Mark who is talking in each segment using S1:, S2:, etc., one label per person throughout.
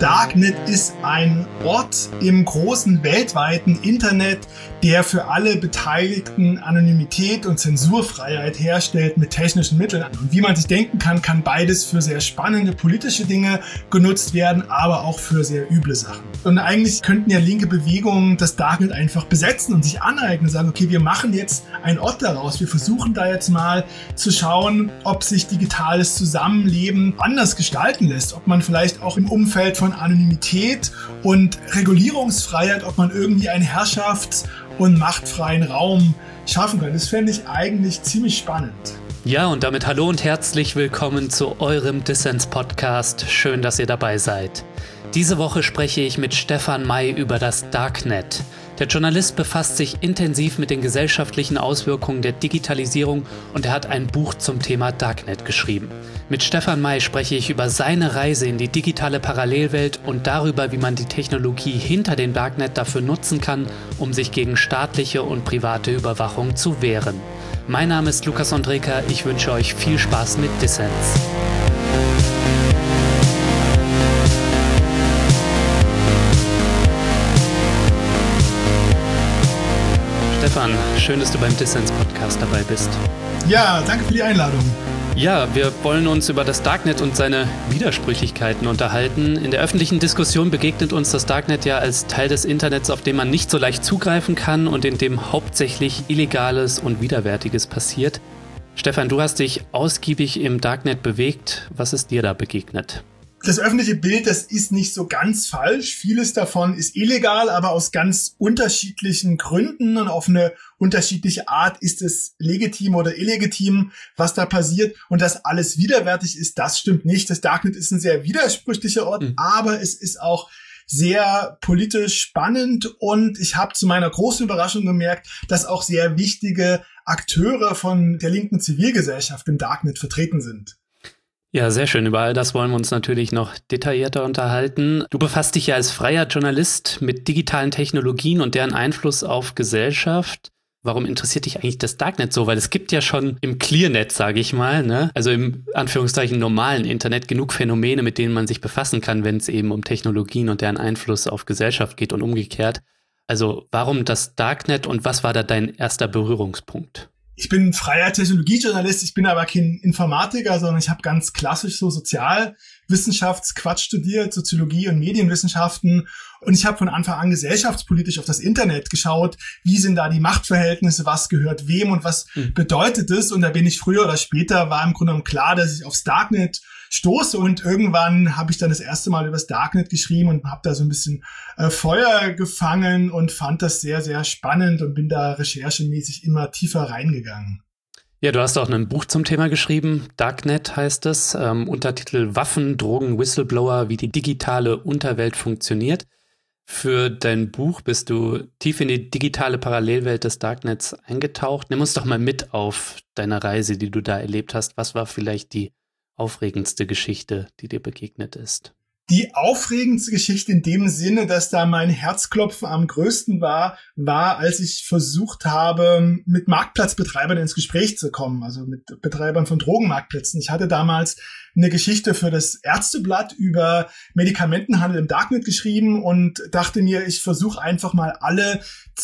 S1: Darknet ist ein Ort im großen weltweiten Internet, der für alle Beteiligten Anonymität und Zensurfreiheit herstellt mit technischen Mitteln. Und wie man sich denken kann, kann beides für sehr spannende politische Dinge genutzt werden, aber auch für sehr üble Sachen. Und eigentlich könnten ja linke Bewegungen das Darknet einfach besetzen und sich aneignen und sagen, okay, wir machen jetzt einen Ort daraus. Wir versuchen da jetzt mal zu schauen, ob sich digitales Zusammenleben anders gestalten lässt, ob man vielleicht auch im Umfeld von Anonymität und Regulierungsfreiheit, ob man irgendwie einen Herrschafts- und machtfreien Raum schaffen kann. Das fände ich eigentlich ziemlich spannend.
S2: Ja, und damit hallo und herzlich willkommen zu eurem Dissens-Podcast. Schön, dass ihr dabei seid. Diese Woche spreche ich mit Stefan May über das Darknet. Der Journalist befasst sich intensiv mit den gesellschaftlichen Auswirkungen der Digitalisierung und er hat ein Buch zum Thema Darknet geschrieben. Mit Stefan May spreche ich über seine Reise in die digitale Parallelwelt und darüber, wie man die Technologie hinter dem Darknet dafür nutzen kann, um sich gegen staatliche und private Überwachung zu wehren. Mein Name ist Lukas Andreka, ich wünsche euch viel Spaß mit Dissens. Stefan, schön, dass du beim Dissens-Podcast dabei bist.
S1: Ja, danke für die Einladung.
S2: Ja, wir wollen uns über das Darknet und seine Widersprüchlichkeiten unterhalten. In der öffentlichen Diskussion begegnet uns das Darknet ja als Teil des Internets, auf dem man nicht so leicht zugreifen kann und in dem hauptsächlich Illegales und Widerwärtiges passiert. Stefan, du hast dich ausgiebig im Darknet bewegt. Was ist dir da begegnet?
S1: Das öffentliche Bild, das ist nicht so ganz falsch. Vieles davon ist illegal, aber aus ganz unterschiedlichen Gründen und auf eine unterschiedliche Art ist es legitim oder illegitim, was da passiert. Und dass alles widerwärtig ist, das stimmt nicht. Das Darknet ist ein sehr widersprüchlicher Ort, aber es ist auch sehr politisch spannend und ich habe zu meiner großen Überraschung gemerkt, dass auch sehr wichtige Akteure von der linken Zivilgesellschaft im Darknet vertreten sind.
S2: Ja, sehr schön. Über all das wollen wir uns natürlich noch detaillierter unterhalten. Du befasst dich ja als freier Journalist mit digitalen Technologien und deren Einfluss auf Gesellschaft. Warum interessiert dich eigentlich das Darknet so? Weil es gibt ja schon im Clearnet, sage ich mal, ne? Also im Anführungszeichen normalen Internet genug Phänomene, mit denen man sich befassen kann, wenn es eben um Technologien und deren Einfluss auf Gesellschaft geht und umgekehrt. Also warum das Darknet und was war da dein erster Berührungspunkt?
S1: Ich bin freier Technologiejournalist, ich bin aber kein Informatiker, sondern ich habe ganz klassisch so Sozialwissenschaftsquatsch studiert, Soziologie und Medienwissenschaften. Und ich habe von Anfang an gesellschaftspolitisch auf das Internet geschaut, wie sind da die Machtverhältnisse, was gehört wem und was bedeutet es. Und da bin ich früher oder später, war im Grunde genommen klar, dass ich aufs Darknet stoße. Und irgendwann habe ich dann das erste Mal über das Darknet geschrieben und habe da so ein bisschen Feuer gefangen und fand das sehr, sehr spannend und bin da recherchemäßig immer tiefer reingegangen.
S2: Ja, du hast auch ein Buch zum Thema geschrieben, Darknet heißt es, Untertitel Waffen, Drogen, Whistleblower, wie die digitale Unterwelt funktioniert. Für dein Buch bist du tief in die digitale Parallelwelt des Darknets eingetaucht. Nimm uns doch mal mit auf deine Reise, die du da erlebt hast. Was war vielleicht die aufregendste Geschichte, die dir begegnet ist?
S1: Die aufregendste Geschichte in dem Sinne, dass da mein Herzklopfen am größten war, als ich versucht habe, mit Marktplatzbetreibern ins Gespräch zu kommen, also mit Betreibern von Drogenmarktplätzen. Ich hatte damals eine Geschichte für das Ärzteblatt über Medikamentenhandel im Darknet geschrieben und dachte mir, ich versuche einfach mal alle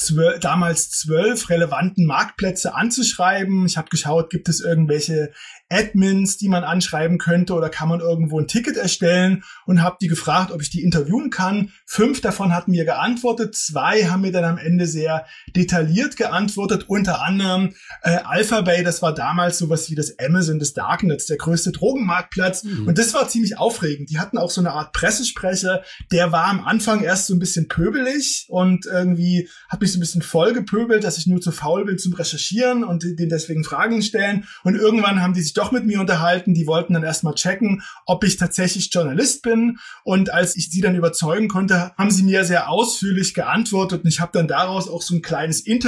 S1: damals 12 relevanten Marktplätze anzuschreiben. Ich habe geschaut, gibt es irgendwelche Admins, die man anschreiben könnte oder kann man irgendwo ein Ticket erstellen und habe die gefragt, ob ich die interviewen kann. 5 davon hatten mir geantwortet, 2 haben mir dann am Ende sehr detailliert geantwortet, unter anderem Alphabay, das war damals sowas wie das Amazon des Darknets, der größte Drogenmarktplatz und das war ziemlich aufregend. Die hatten auch so eine Art Pressesprecher, der war am Anfang erst so ein bisschen pöbelig und irgendwie hat mich so ein bisschen voll gepöbelt, dass ich nur zu faul bin zum Recherchieren und denen deswegen Fragen stellen und irgendwann haben die sich doch mit mir unterhalten, die wollten dann erstmal checken, ob ich tatsächlich Journalist bin und als ich sie dann überzeugen konnte, haben sie mir sehr ausführlich geantwortet und ich habe dann daraus auch so ein kleines Interview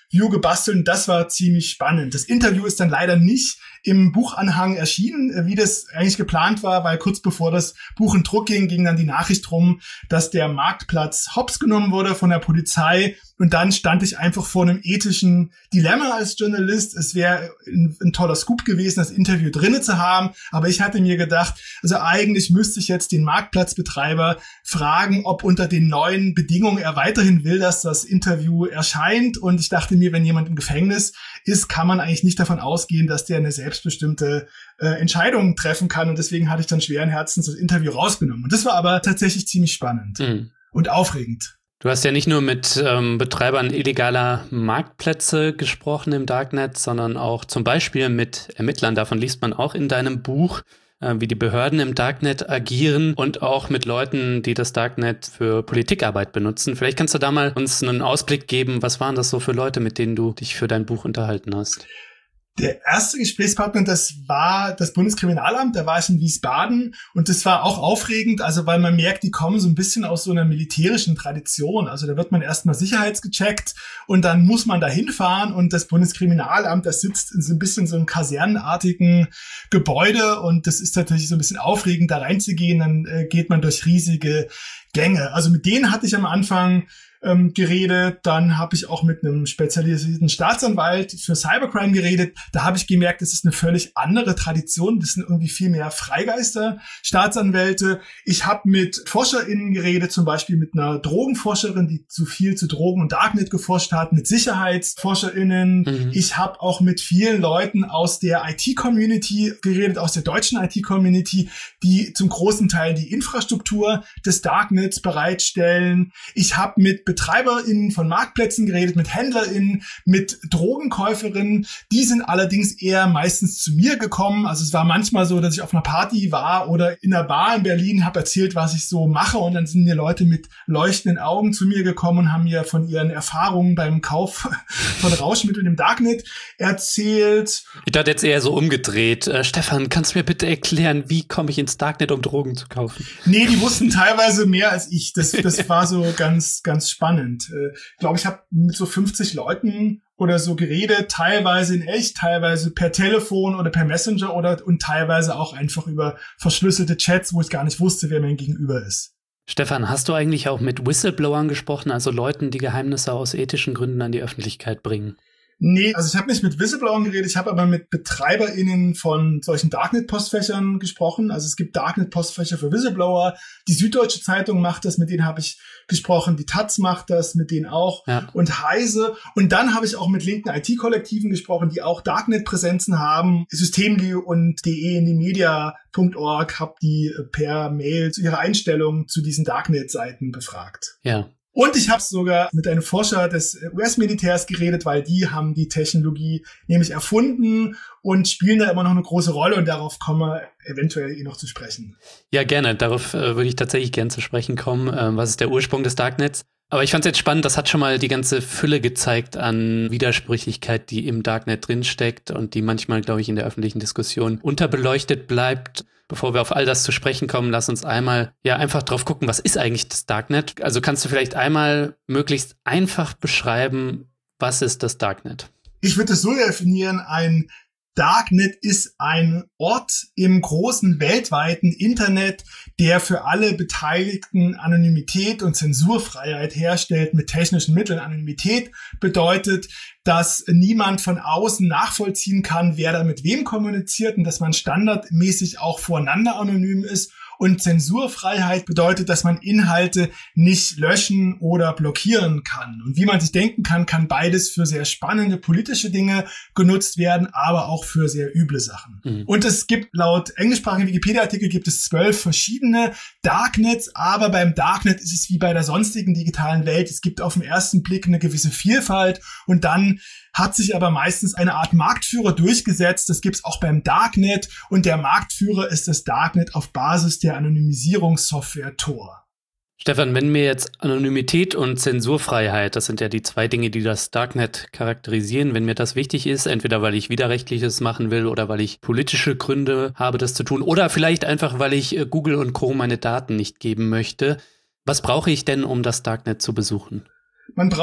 S1: View gebastelt und das war ziemlich spannend. Das Interview ist dann leider nicht im Buchanhang erschienen, wie das eigentlich geplant war, weil kurz bevor das Buch in Druck ging dann die Nachricht rum, dass der Marktplatz hops genommen wurde von der Polizei. Und dann stand ich einfach vor einem ethischen Dilemma als Journalist. Es wäre ein toller Scoop gewesen, das Interview drinnen zu haben. Aber ich hatte mir gedacht, also eigentlich müsste ich jetzt den Marktplatzbetreiber fragen, ob unter den neuen Bedingungen er weiterhin will, dass das Interview erscheint. Und ich dachte mir, wenn jemand im Gefängnis ist, kann man eigentlich nicht davon ausgehen, dass der eine selbstbestimmte Entscheidung treffen kann. Und deswegen hatte ich dann schweren Herzens das Interview rausgenommen. Und das war aber tatsächlich ziemlich spannend und aufregend.
S2: Du hast ja nicht nur mit Betreibern illegaler Marktplätze gesprochen im Darknet, sondern auch zum Beispiel mit Ermittlern. Davon liest man auch in deinem Buch, wie die Behörden im Darknet agieren und auch mit Leuten, die das Darknet für Politikarbeit benutzen. Vielleicht kannst du da mal uns einen Ausblick geben. Was waren das so für Leute, mit denen du dich für dein Buch unterhalten hast?
S1: Der erste Gesprächspartner, das war das Bundeskriminalamt, da war ich in Wiesbaden und das war auch aufregend, also weil man merkt, die kommen so ein bisschen aus so einer militärischen Tradition, also da wird man erstmal sicherheitsgecheckt und dann muss man da hinfahren und das Bundeskriminalamt, das sitzt in so ein bisschen so einem kasernenartigen Gebäude und das ist natürlich so ein bisschen aufregend, da reinzugehen, dann geht man durch riesige Gänge. Also mit denen hatte ich am Anfang geredet, dann habe ich auch mit einem spezialisierten Staatsanwalt für Cybercrime geredet. Da habe ich gemerkt, das ist eine völlig andere Tradition. Das sind irgendwie viel mehr Freigeister, Staatsanwälte. Ich habe mit ForscherInnen geredet, zum Beispiel mit einer Drogenforscherin, die zu viel zu Drogen und Darknet geforscht hat, mit SicherheitsforscherInnen. Ich habe auch mit vielen Leuten aus der IT-Community geredet, aus der deutschen IT-Community, die zum großen Teil die Infrastruktur des Darknets bereitstellen. Ich habe mit BetreiberInnen von Marktplätzen geredet, mit HändlerInnen, mit Drogenkäuferinnen. Die sind allerdings eher meistens zu mir gekommen. Also es war manchmal so, dass ich auf einer Party war oder in einer Bar in Berlin, habe erzählt, was ich so mache und dann sind mir Leute mit leuchtenden Augen zu mir gekommen und haben mir von ihren Erfahrungen beim Kauf von Rauschmitteln im Darknet erzählt.
S2: Ich dachte jetzt eher so umgedreht. Stefan, kannst du mir bitte erklären, wie komme ich ins Darknet, um Drogen zu kaufen?
S1: Nee, die wussten teilweise mehr als ich. Das war so ganz spannend. Ich glaube, ich habe mit so 50 Leuten oder so geredet, teilweise in echt, teilweise per Telefon oder per Messenger und teilweise auch einfach über verschlüsselte Chats, wo ich gar nicht wusste, wer mein Gegenüber ist.
S2: Stefan, hast du eigentlich auch mit Whistleblowern gesprochen, also Leuten, die Geheimnisse aus ethischen Gründen an die Öffentlichkeit bringen?
S1: Nee, also ich habe nicht mit Whistleblowern geredet, ich habe aber mit BetreiberInnen von solchen Darknet-Postfächern gesprochen. Also es gibt Darknet-Postfächer für Whistleblower. Die Süddeutsche Zeitung macht das, mit denen habe ich gesprochen. Die Taz macht das, mit denen auch. Ja. Und Heise. Und dann habe ich auch mit linken IT-Kollektiven gesprochen, die auch Darknet-Präsenzen haben. Systemli und de-in-die-media.org habe die per Mail zu ihrer Einstellung zu diesen Darknet-Seiten befragt.
S2: Ja.
S1: Und ich habe sogar mit einem Forscher des US-Militärs geredet, weil die haben die Technologie nämlich erfunden und spielen da immer noch eine große Rolle und darauf kommen wir eventuell noch zu sprechen.
S2: Ja, gerne. Darauf würde ich tatsächlich gern zu sprechen kommen. Was ist der Ursprung des Darknets? Aber ich fand es jetzt spannend, das hat schon mal die ganze Fülle gezeigt an Widersprüchlichkeit, die im Darknet drinsteckt und die manchmal, glaube ich, in der öffentlichen Diskussion unterbeleuchtet bleibt. Bevor wir auf all das zu sprechen kommen, lass uns einmal einfach drauf gucken, was ist eigentlich das Darknet? Also kannst du vielleicht einmal möglichst einfach beschreiben, was ist das Darknet?
S1: Ich würde es so definieren, ein Darknet ist ein Ort im großen weltweiten Internet, der für alle Beteiligten Anonymität und Zensurfreiheit herstellt mit technischen Mitteln. Anonymität bedeutet, dass niemand von außen nachvollziehen kann, wer da mit wem kommuniziert und dass man standardmäßig auch voreinander anonym ist. Und Zensurfreiheit bedeutet, dass man Inhalte nicht löschen oder blockieren kann. Und wie man sich denken kann, kann beides für sehr spannende politische Dinge genutzt werden, aber auch für sehr üble Sachen. Und es gibt laut englischsprachigen Wikipedia-Artikel gibt es 12 verschiedene Darknets, aber beim Darknet ist es wie bei der sonstigen digitalen Welt. Es gibt auf den ersten Blick eine gewisse Vielfalt und dann hat sich aber meistens eine Art Marktführer durchgesetzt. Das gibt's auch beim Darknet und der Marktführer ist das Darknet auf Basis der Anonymisierungssoftware Tor.
S2: Stefan, wenn mir jetzt Anonymität und Zensurfreiheit, das sind ja die zwei Dinge, die das Darknet charakterisieren, wenn mir das wichtig ist, entweder weil ich Widerrechtliches machen will oder weil ich politische Gründe habe, das zu tun oder vielleicht einfach, weil ich Google und Co. meine Daten nicht geben möchte, was brauche ich denn, um das Darknet zu besuchen?
S1: Man braucht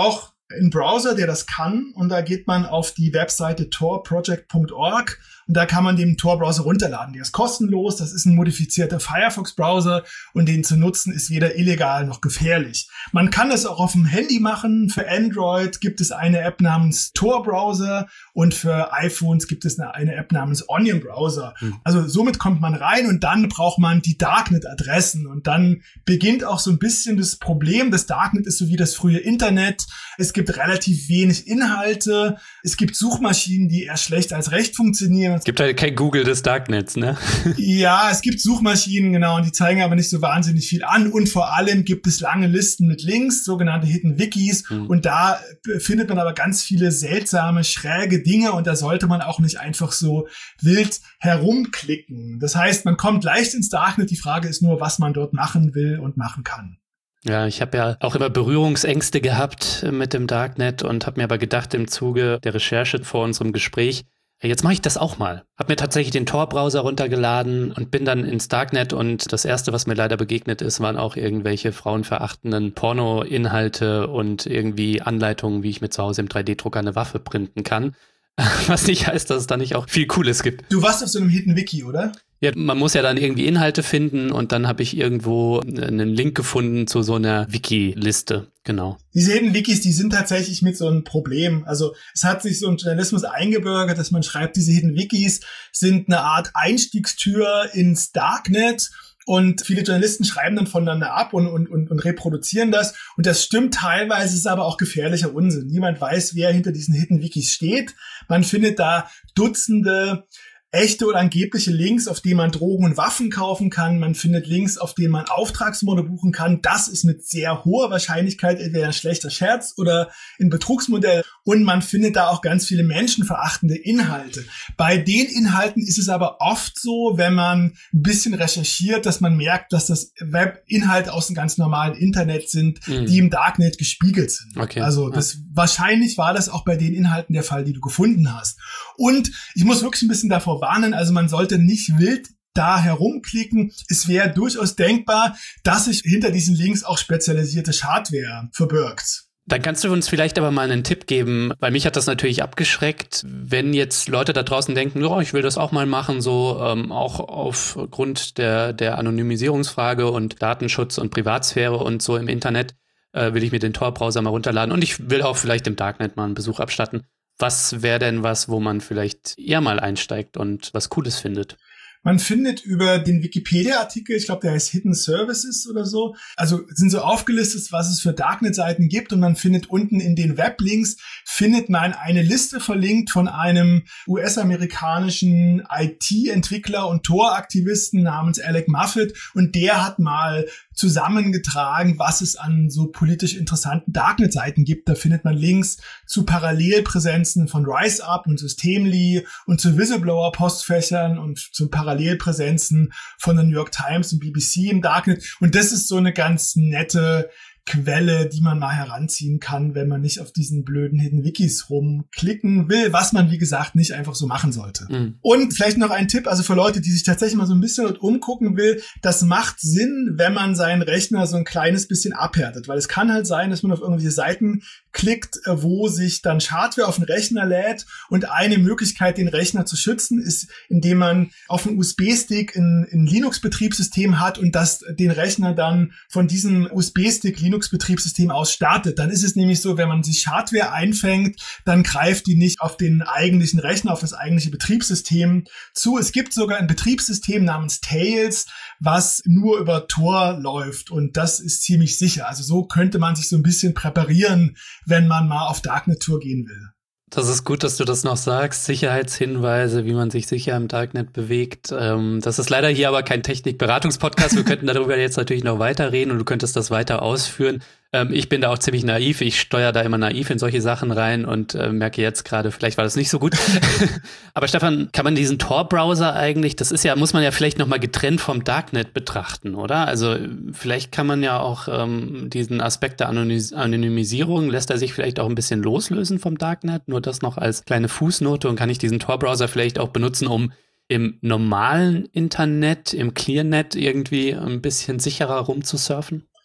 S1: einen Browser, der das kann, und da geht man auf die Webseite torproject.org und da kann man den Tor-Browser runterladen. Der ist kostenlos, das ist ein modifizierter Firefox-Browser und den zu nutzen ist weder illegal noch gefährlich. Man kann es auch auf dem Handy machen. Für Android gibt es eine App namens Tor-Browser und für iPhones gibt es eine App namens Onion Browser. Also somit kommt man rein und dann braucht man die Darknet-Adressen und dann beginnt auch so ein bisschen das Problem. Das Darknet ist so wie das frühe Internet. Es gibt relativ wenig Inhalte. Es gibt Suchmaschinen, die eher schlecht als recht funktionieren.
S2: Es gibt halt kein Google des Darknets, ne?
S1: Ja, es gibt Suchmaschinen, genau, und die zeigen aber nicht so wahnsinnig viel an. Und vor allem gibt es lange Listen mit Links, sogenannte Hidden Wikis. Und da findet man aber ganz viele seltsame, schräge Dinge. Und da sollte man auch nicht einfach so wild herumklicken. Das heißt, man kommt leicht ins Darknet. Die Frage ist nur, was man dort machen will und machen kann.
S2: Ja, ich habe ja auch immer Berührungsängste gehabt mit dem Darknet und habe mir aber gedacht im Zuge der Recherche vor unserem Gespräch, jetzt mache ich das auch mal. Hab mir tatsächlich den Tor-Browser runtergeladen und bin dann ins Darknet und das Erste, was mir leider begegnet ist, waren auch irgendwelche frauenverachtenden Porno-Inhalte und irgendwie Anleitungen, wie ich mir zu Hause im 3D-Drucker eine Waffe printen kann. Was nicht heißt, dass es da nicht auch viel Cooles gibt.
S1: Du warst auf so einem Hidden Wiki, oder?
S2: Ja, man muss ja dann irgendwie Inhalte finden und dann habe ich irgendwo einen Link gefunden zu so einer Wiki-Liste, genau.
S1: Diese Hidden Wikis, die sind tatsächlich mit so einem Problem. Also es hat sich so ein Journalismus eingebürgert, dass man schreibt, diese Hidden Wikis sind eine Art Einstiegstür ins Darknet. Und viele Journalisten schreiben dann voneinander ab und reproduzieren das. Und das stimmt teilweise, ist aber auch gefährlicher Unsinn. Niemand weiß, wer hinter diesen Hidden Wikis steht. Man findet da Dutzende echte oder angebliche Links, auf denen man Drogen und Waffen kaufen kann. Man findet Links, auf denen man Auftragsmorde buchen kann. Das ist mit sehr hoher Wahrscheinlichkeit entweder ein schlechter Scherz oder ein Betrugsmodell. Und man findet da auch ganz viele menschenverachtende Inhalte. Bei den Inhalten ist es aber oft so, wenn man ein bisschen recherchiert, dass man merkt, dass das Webinhalte aus dem ganz normalen Internet sind, die im Darknet gespiegelt sind.
S2: Okay.
S1: Also wahrscheinlich war das auch bei den Inhalten der Fall, die du gefunden hast. Und ich muss wirklich ein bisschen davor warnen, also man sollte nicht wild da herumklicken. Es wäre durchaus denkbar, dass sich hinter diesen Links auch spezialisierte Schadware verbirgt.
S2: Dann kannst du uns vielleicht aber mal einen Tipp geben, weil mich hat das natürlich abgeschreckt, wenn jetzt Leute da draußen denken, oh, ich will das auch mal machen, so auch aufgrund der Anonymisierungsfrage und Datenschutz und Privatsphäre und so im Internet, will ich mir den Tor-Browser mal runterladen und ich will auch vielleicht im Darknet mal einen Besuch abstatten. Was wäre denn was, wo man vielleicht eher mal einsteigt und was Cooles findet?
S1: Man findet über den Wikipedia-Artikel, ich glaube, der heißt Hidden Services oder so, also sind so aufgelistet, was es für Darknet-Seiten gibt und man findet unten in den Weblinks, findet man eine Liste verlinkt von einem US-amerikanischen IT-Entwickler und Tor-Aktivisten namens Alec Muffet und der hat mal zusammengetragen, was es an so politisch interessanten Darknet-Seiten gibt. Da findet man Links zu Parallelpräsenzen von RiseUp und Systemly und zu Whistleblower-Postfächern und zu Parallelpräsenzen von der New York Times und BBC im Darknet. Und das ist so eine ganz nette Quelle, die man mal heranziehen kann, wenn man nicht auf diesen blöden Hidden Wikis rumklicken will, was man, wie gesagt, nicht einfach so machen sollte. Und vielleicht noch ein Tipp, also für Leute, die sich tatsächlich mal so ein bisschen umgucken will, das macht Sinn, wenn man seinen Rechner so ein kleines bisschen abhärtet, weil es kann halt sein, dass man auf irgendwelche Seiten klickt, wo sich dann Schadware auf den Rechner lädt und eine Möglichkeit, den Rechner zu schützen, ist, indem man auf einem USB-Stick ein Linux-Betriebssystem hat und das den Rechner dann von diesem USB-Stick Linux-Betriebssystem aus startet. Dann ist es nämlich so, wenn man sich Schadware einfängt, dann greift die nicht auf den eigentlichen Rechner, auf das eigentliche Betriebssystem zu. Es gibt sogar ein Betriebssystem namens Tails, was nur über Tor läuft und das ist ziemlich sicher. Also so könnte man sich so ein bisschen präparieren, wenn man mal auf Darknet-Tour gehen will.
S2: Das ist gut, dass du das noch sagst. Sicherheitshinweise, wie man sich sicher im Darknet bewegt. Das ist leider hier aber kein Technikberatungspodcast. Wir könnten darüber jetzt natürlich noch weiterreden und du könntest das weiter ausführen. Ich bin da auch ziemlich naiv. Ich steuere da immer naiv in solche Sachen rein und merke jetzt gerade, vielleicht war das nicht so gut. Aber Stefan, kann man diesen Tor-Browser eigentlich, das ist ja, muss man ja vielleicht nochmal getrennt vom Darknet betrachten, oder? Also vielleicht kann man ja auch diesen Aspekt der Anonymisierung, lässt er sich vielleicht auch ein bisschen loslösen vom Darknet? Nur das noch als kleine Fußnote und kann ich diesen Tor-Browser vielleicht auch benutzen, um im normalen Internet, im Clearnet irgendwie ein bisschen sicherer rumzusurfen?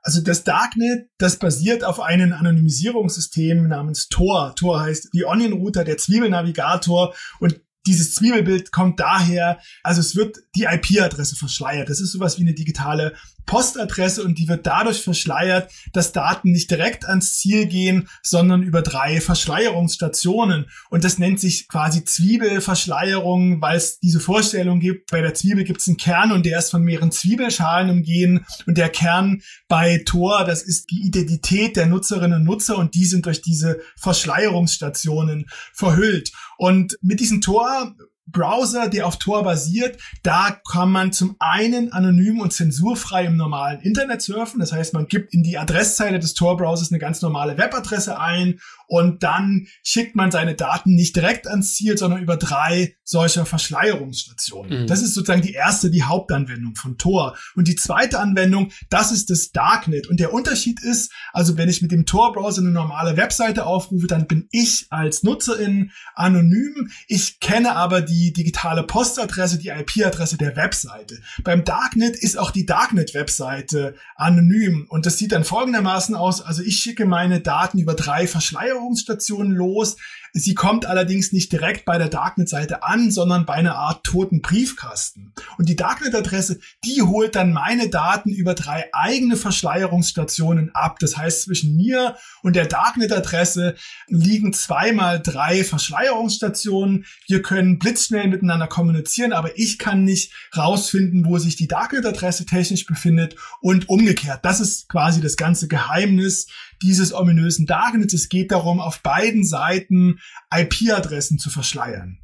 S1: Also das Darknet, das basiert auf einem Anonymisierungssystem namens Tor. Tor heißt die Onion Router, der Zwiebelnavigator, und dieses Zwiebelbild kommt daher, also es wird die IP-Adresse verschleiert. Das ist sowas wie eine digitale Postadresse und die wird dadurch verschleiert, dass Daten nicht direkt ans Ziel gehen, sondern über 3 Verschleierungsstationen. Und das nennt sich quasi Zwiebelverschleierung, weil es diese Vorstellung gibt, bei der Zwiebel gibt es einen Kern und der ist von mehreren Zwiebelschalen umgeben. Und der Kern bei Tor, das ist die Identität der Nutzerinnen und Nutzer und die sind durch diese Verschleierungsstationen verhüllt. Und mit diesem Tor-Browser, der auf Tor basiert, da kann man zum einen anonym und zensurfrei im normalen Internet surfen. Das heißt, man gibt in die Adresszeile des Tor-Browsers eine ganz normale Webadresse ein und dann schickt man seine Daten nicht direkt ans Ziel, sondern über 3 solcher Verschleierungsstationen. Mhm. Das ist sozusagen die Hauptanwendung von Tor. Und die zweite Anwendung, das ist das Darknet. Und der Unterschied ist, also wenn ich mit dem Tor-Browser eine normale Webseite aufrufe, dann bin ich als Nutzerin anonym. Ich kenne aber die digitale Postadresse, die IP-Adresse der Webseite. Beim Darknet ist auch die Darknet-Webseite anonym. Und das sieht dann folgendermaßen aus. Also ich schicke meine Daten über 3 Verschleierungsstationen los. Sie kommt allerdings nicht direkt bei der Darknet-Seite an, sondern bei einer Art toten Briefkasten. Und die Darknet-Adresse, die holt dann meine Daten über 3 eigene Verschleierungsstationen ab. Das heißt, zwischen mir und der Darknet-Adresse liegen 2x3 Verschleierungsstationen. Wir können blitzschnell miteinander kommunizieren, aber ich kann nicht rausfinden, wo sich die Darknet-Adresse technisch befindet und umgekehrt. Das ist quasi das ganze Geheimnis dieses ominösen Darknets. Es geht darum, auf beiden Seiten IP-Adressen zu verschleiern.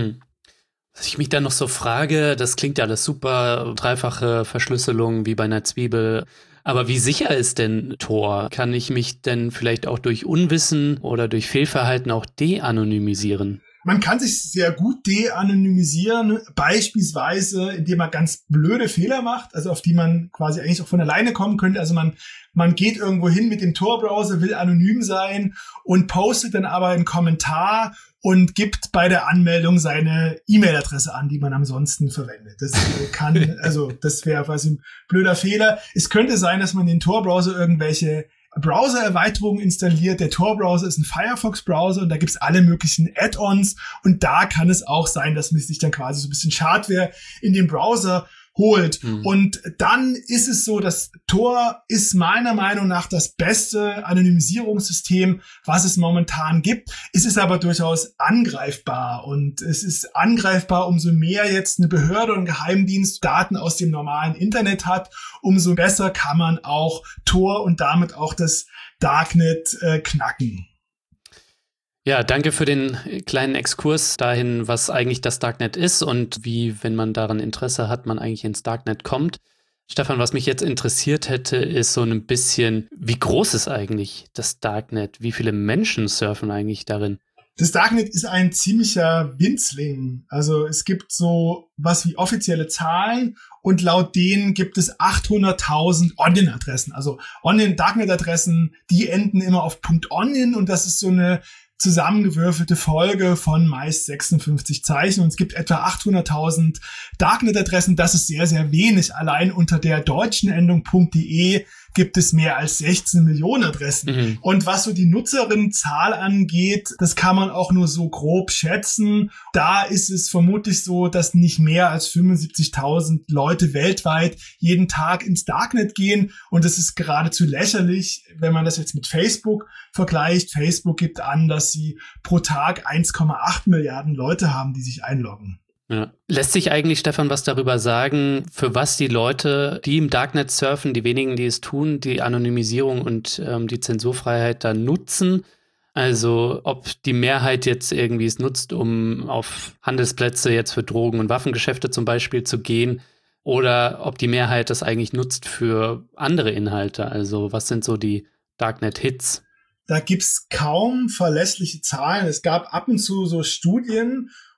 S2: Was ich mich dann noch so frage, das klingt ja alles super, 3-fache Verschlüsselung wie bei einer Zwiebel. Aber wie sicher ist denn Tor? Kann ich mich denn vielleicht auch durch Unwissen oder durch Fehlverhalten auch de-anonymisieren?
S1: Man kann sich sehr gut de-anonymisieren, beispielsweise indem man ganz blöde Fehler macht, also auf die man quasi eigentlich auch von alleine kommen könnte. Also man geht irgendwo hin mit dem Tor-Browser, will anonym sein und postet dann aber einen Kommentar und gibt bei der Anmeldung seine E-Mail-Adresse an, die man ansonsten verwendet. Das das wäre quasi ein blöder Fehler. Es könnte sein, dass man den Tor-Browser irgendwelche Browser-Erweiterungen installiert. Der Tor-Browser ist ein Firefox-Browser und da gibt's alle möglichen Add-ons und da kann es auch sein, dass man sich dann quasi so ein bisschen Schadware in den Browser holt. Und dann ist es so, dass Tor ist meiner Meinung nach das beste Anonymisierungssystem, was es momentan gibt. Es ist aber durchaus angreifbar und es ist angreifbar, umso mehr jetzt eine Behörde und Geheimdienst Daten aus dem normalen Internet hat, umso besser kann man auch Tor und damit auch das Darknet knacken.
S2: Ja, danke für den kleinen Exkurs dahin, was eigentlich das Darknet ist und wie, wenn man daran Interesse hat, man eigentlich ins Darknet kommt. Stefan, was mich jetzt interessiert hätte, ist so ein bisschen, wie groß ist eigentlich das Darknet? Wie viele Menschen surfen eigentlich darin?
S1: Das Darknet ist ein ziemlicher Winzling. Also es gibt so was wie offizielle Zahlen und laut denen gibt es 800.000 Onion-Adressen. Also Darknet-Adressen, die enden immer auf .onion und das ist so eine zusammengewürfelte Folge von meist 56 Zeichen und es gibt etwa 800.000 Darknet-Adressen. Das ist sehr, sehr wenig. Allein unter der deutschen Endung .de gibt es mehr als 16 Millionen Adressen. Und was so die Nutzerinnenzahl angeht, das kann man auch nur so grob schätzen. Da ist es vermutlich so, dass nicht mehr als 75.000 Leute weltweit jeden Tag ins Darknet gehen. Und das ist geradezu lächerlich, wenn man das jetzt mit Facebook vergleicht. Facebook gibt an, dass sie pro Tag 1,8 Milliarden Leute haben, die sich einloggen.
S2: Ja. Lässt sich eigentlich, Stefan, was darüber sagen, für was die Leute, die im Darknet surfen, die wenigen, die es tun, die Anonymisierung und die Zensurfreiheit da nutzen? Also ob die Mehrheit jetzt irgendwie es nutzt, um auf Handelsplätze jetzt für Drogen- und Waffengeschäfte zum Beispiel zu gehen, oder ob die Mehrheit das eigentlich nutzt für andere Inhalte? Also was sind so die Darknet-Hits?
S1: Da gibt's kaum verlässliche Zahlen. Es gab ab und zu so Studien,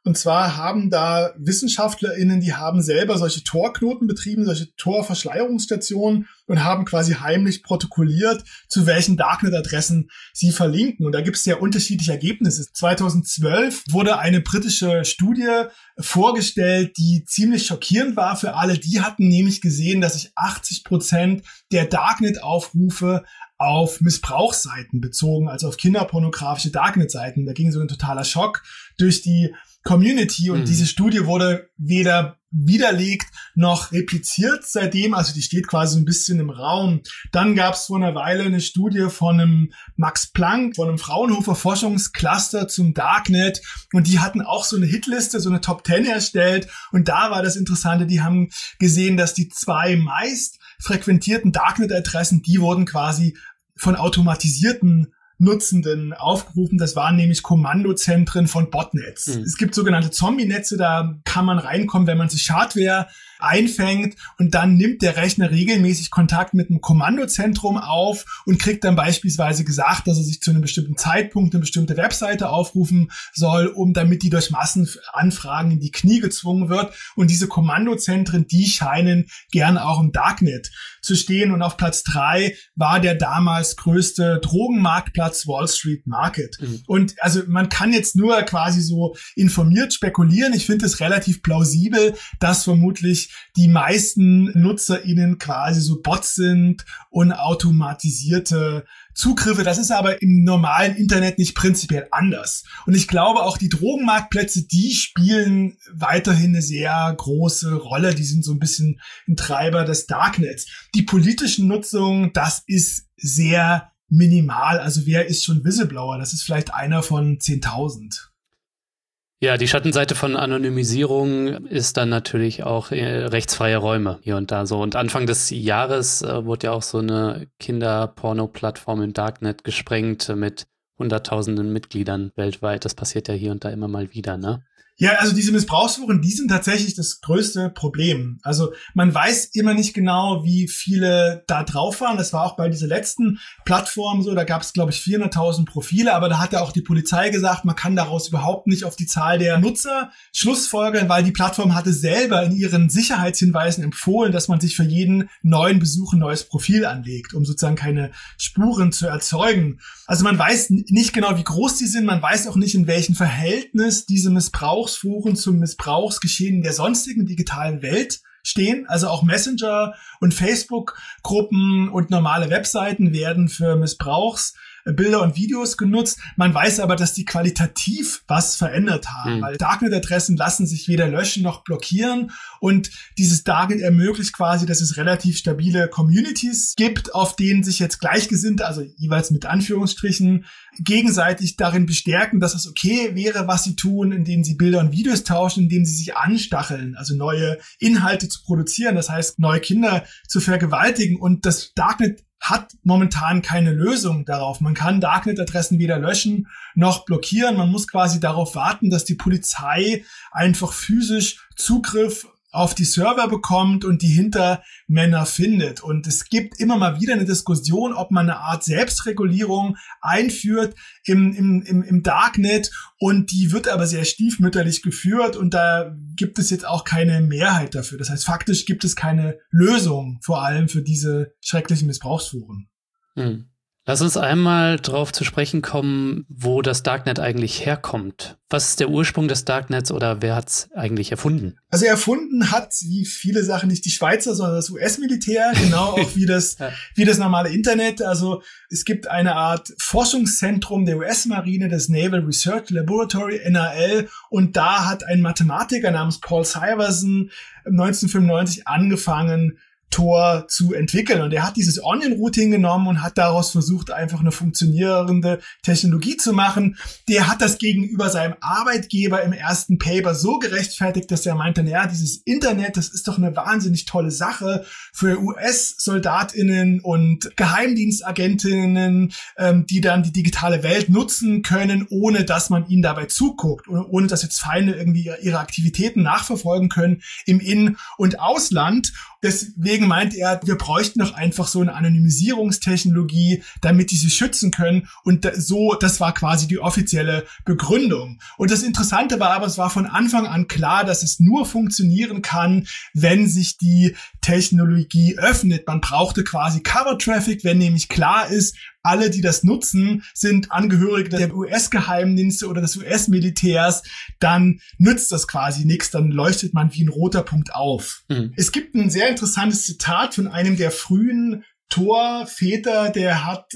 S1: Und zwar haben da WissenschaftlerInnen, die haben selber solche Tor-Knoten betrieben, solche Tor-Verschleierungsstationen und haben quasi heimlich protokolliert, zu welchen Darknet-Adressen sie verlinken. Und da gibt es sehr unterschiedliche Ergebnisse. 2012 wurde eine britische Studie vorgestellt, die ziemlich schockierend war für alle. Die hatten nämlich gesehen, dass sich 80% der Darknet-Aufrufe auf Missbrauchsseiten bezogen, also auf kinderpornografische Darknet-Seiten. Da ging so ein totaler Schock durch die Community und diese Studie wurde weder widerlegt noch repliziert seitdem, also die steht quasi so ein bisschen im Raum. Dann gab es vor einer Weile eine Studie von einem Max Planck, von einem Fraunhofer Forschungscluster zum Darknet und die hatten auch so eine Hitliste, so eine Top 10 erstellt und da war das Interessante, die haben gesehen, dass die 2 meist frequentierten Darknet-Adressen, die wurden quasi von automatisierten Nutzenden aufgerufen. Das waren nämlich Kommandozentren von Botnets. Es gibt sogenannte Zombie-Netze, da kann man reinkommen, wenn man sich Schadware einfängt und dann nimmt der Rechner regelmäßig Kontakt mit einem Kommandozentrum auf und kriegt dann beispielsweise gesagt, dass er sich zu einem bestimmten Zeitpunkt eine bestimmte Webseite aufrufen soll, damit die durch Massenanfragen in die Knie gezwungen wird. Und diese Kommandozentren, die scheinen gern auch im Darknet zu stehen. Und auf Platz 3 war der damals größte Drogenmarktplatz Wall Street Market. Und also man kann jetzt nur quasi so informiert spekulieren. Ich finde es relativ plausibel, dass vermutlich die meisten NutzerInnen quasi so Bots sind und automatisierte Zugriffe. Das ist aber im normalen Internet nicht prinzipiell anders. Und ich glaube auch die Drogenmarktplätze, die spielen weiterhin eine sehr große Rolle. Die sind so ein bisschen ein Treiber des Darknets. Die politischen Nutzungen, das ist sehr minimal. Also wer ist schon Whistleblower? Das ist vielleicht einer von 10.000.
S2: Ja, die Schattenseite von Anonymisierung ist dann natürlich auch rechtsfreie Räume hier und da so. Und Anfang des Jahres wurde ja auch so eine Kinderporno-Plattform im Darknet gesprengt mit Hunderttausenden Mitgliedern weltweit. Das passiert ja hier und da immer mal wieder, ne?
S1: Ja, also diese Missbrauchsforen, die sind tatsächlich das größte Problem. Also man weiß immer nicht genau, wie viele da drauf waren. Das war auch bei dieser letzten Plattform so. Da gab es, glaube ich, 400.000 Profile. Aber da hat ja auch die Polizei gesagt, man kann daraus überhaupt nicht auf die Zahl der Nutzer schlussfolgern, weil die Plattform hatte selber in ihren Sicherheitshinweisen empfohlen, dass man sich für jeden neuen Besuch ein neues Profil anlegt, um sozusagen keine Spuren zu erzeugen. Also man weiß nicht genau, wie groß die sind. Man weiß auch nicht, in welchem Verhältnis diese Missbrauchsforen zum Missbrauchsgeschehen der sonstigen digitalen Welt stehen. Also auch Messenger und Facebook-Gruppen und normale Webseiten werden für Missbrauchsbilder und Videos genutzt. Man weiß aber, dass die qualitativ was verändert haben, weil Darknet-Adressen lassen sich weder löschen noch blockieren und dieses Darknet ermöglicht quasi, dass es relativ stabile Communities gibt, auf denen sich jetzt Gleichgesinnte, also jeweils mit Anführungsstrichen, gegenseitig darin bestärken, dass es okay wäre, was sie tun, indem sie Bilder und Videos tauschen, indem sie sich anstacheln, also neue Inhalte zu produzieren, das heißt, neue Kinder zu vergewaltigen. Und das Darknet hat momentan keine Lösung darauf. Man kann Darknet-Adressen weder löschen noch blockieren. Man muss quasi darauf warten, dass die Polizei einfach physisch Zugriff auf die Server bekommt und die Hintermänner findet. Und es gibt immer mal wieder eine Diskussion, ob man eine Art Selbstregulierung einführt im Darknet, und die wird aber sehr stiefmütterlich geführt und da gibt es jetzt auch keine Mehrheit dafür. Das heißt, faktisch gibt es keine Lösung, vor allem für diese schrecklichen Missbrauchsforen.
S2: Lass uns einmal drauf zu sprechen kommen, wo das Darknet eigentlich herkommt. Was ist der Ursprung des Darknets oder wer hat es eigentlich erfunden?
S1: Also erfunden hat, wie viele Sachen, nicht die Schweizer, sondern das US-Militär, genau auch wie das normale Internet. Also es gibt eine Art Forschungszentrum der US-Marine, das Naval Research Laboratory, NRL, und da hat ein Mathematiker namens Paul Syverson 1995 angefangen, Tor zu entwickeln. Und er hat dieses Onion-Routing genommen und hat daraus versucht, einfach eine funktionierende Technologie zu machen. Der hat das gegenüber seinem Arbeitgeber im ersten Paper so gerechtfertigt, dass er meinte, naja, dieses Internet, das ist doch eine wahnsinnig tolle Sache für US-SoldatInnen und Geheimdienstagentinnen, die dann die digitale Welt nutzen können, ohne dass man ihnen dabei zuguckt, ohne dass jetzt Feinde irgendwie ihre Aktivitäten nachverfolgen können im In- und Ausland. Deswegen deswegen meinte er, wir bräuchten doch einfach so eine Anonymisierungstechnologie, damit die sich schützen können. Und das war quasi die offizielle Begründung. Und das Interessante war aber, es war von Anfang an klar, dass es nur funktionieren kann, wenn sich die Technologie öffnet. Man brauchte quasi Cover-Traffic, wenn nämlich klar ist, alle, die das nutzen, sind Angehörige der US-Geheimdienste oder des US-Militärs, dann nützt das quasi nichts, dann leuchtet man wie ein roter Punkt auf. Mhm. Es gibt ein sehr interessantes Zitat von einem der frühen Tor-Väter, der hat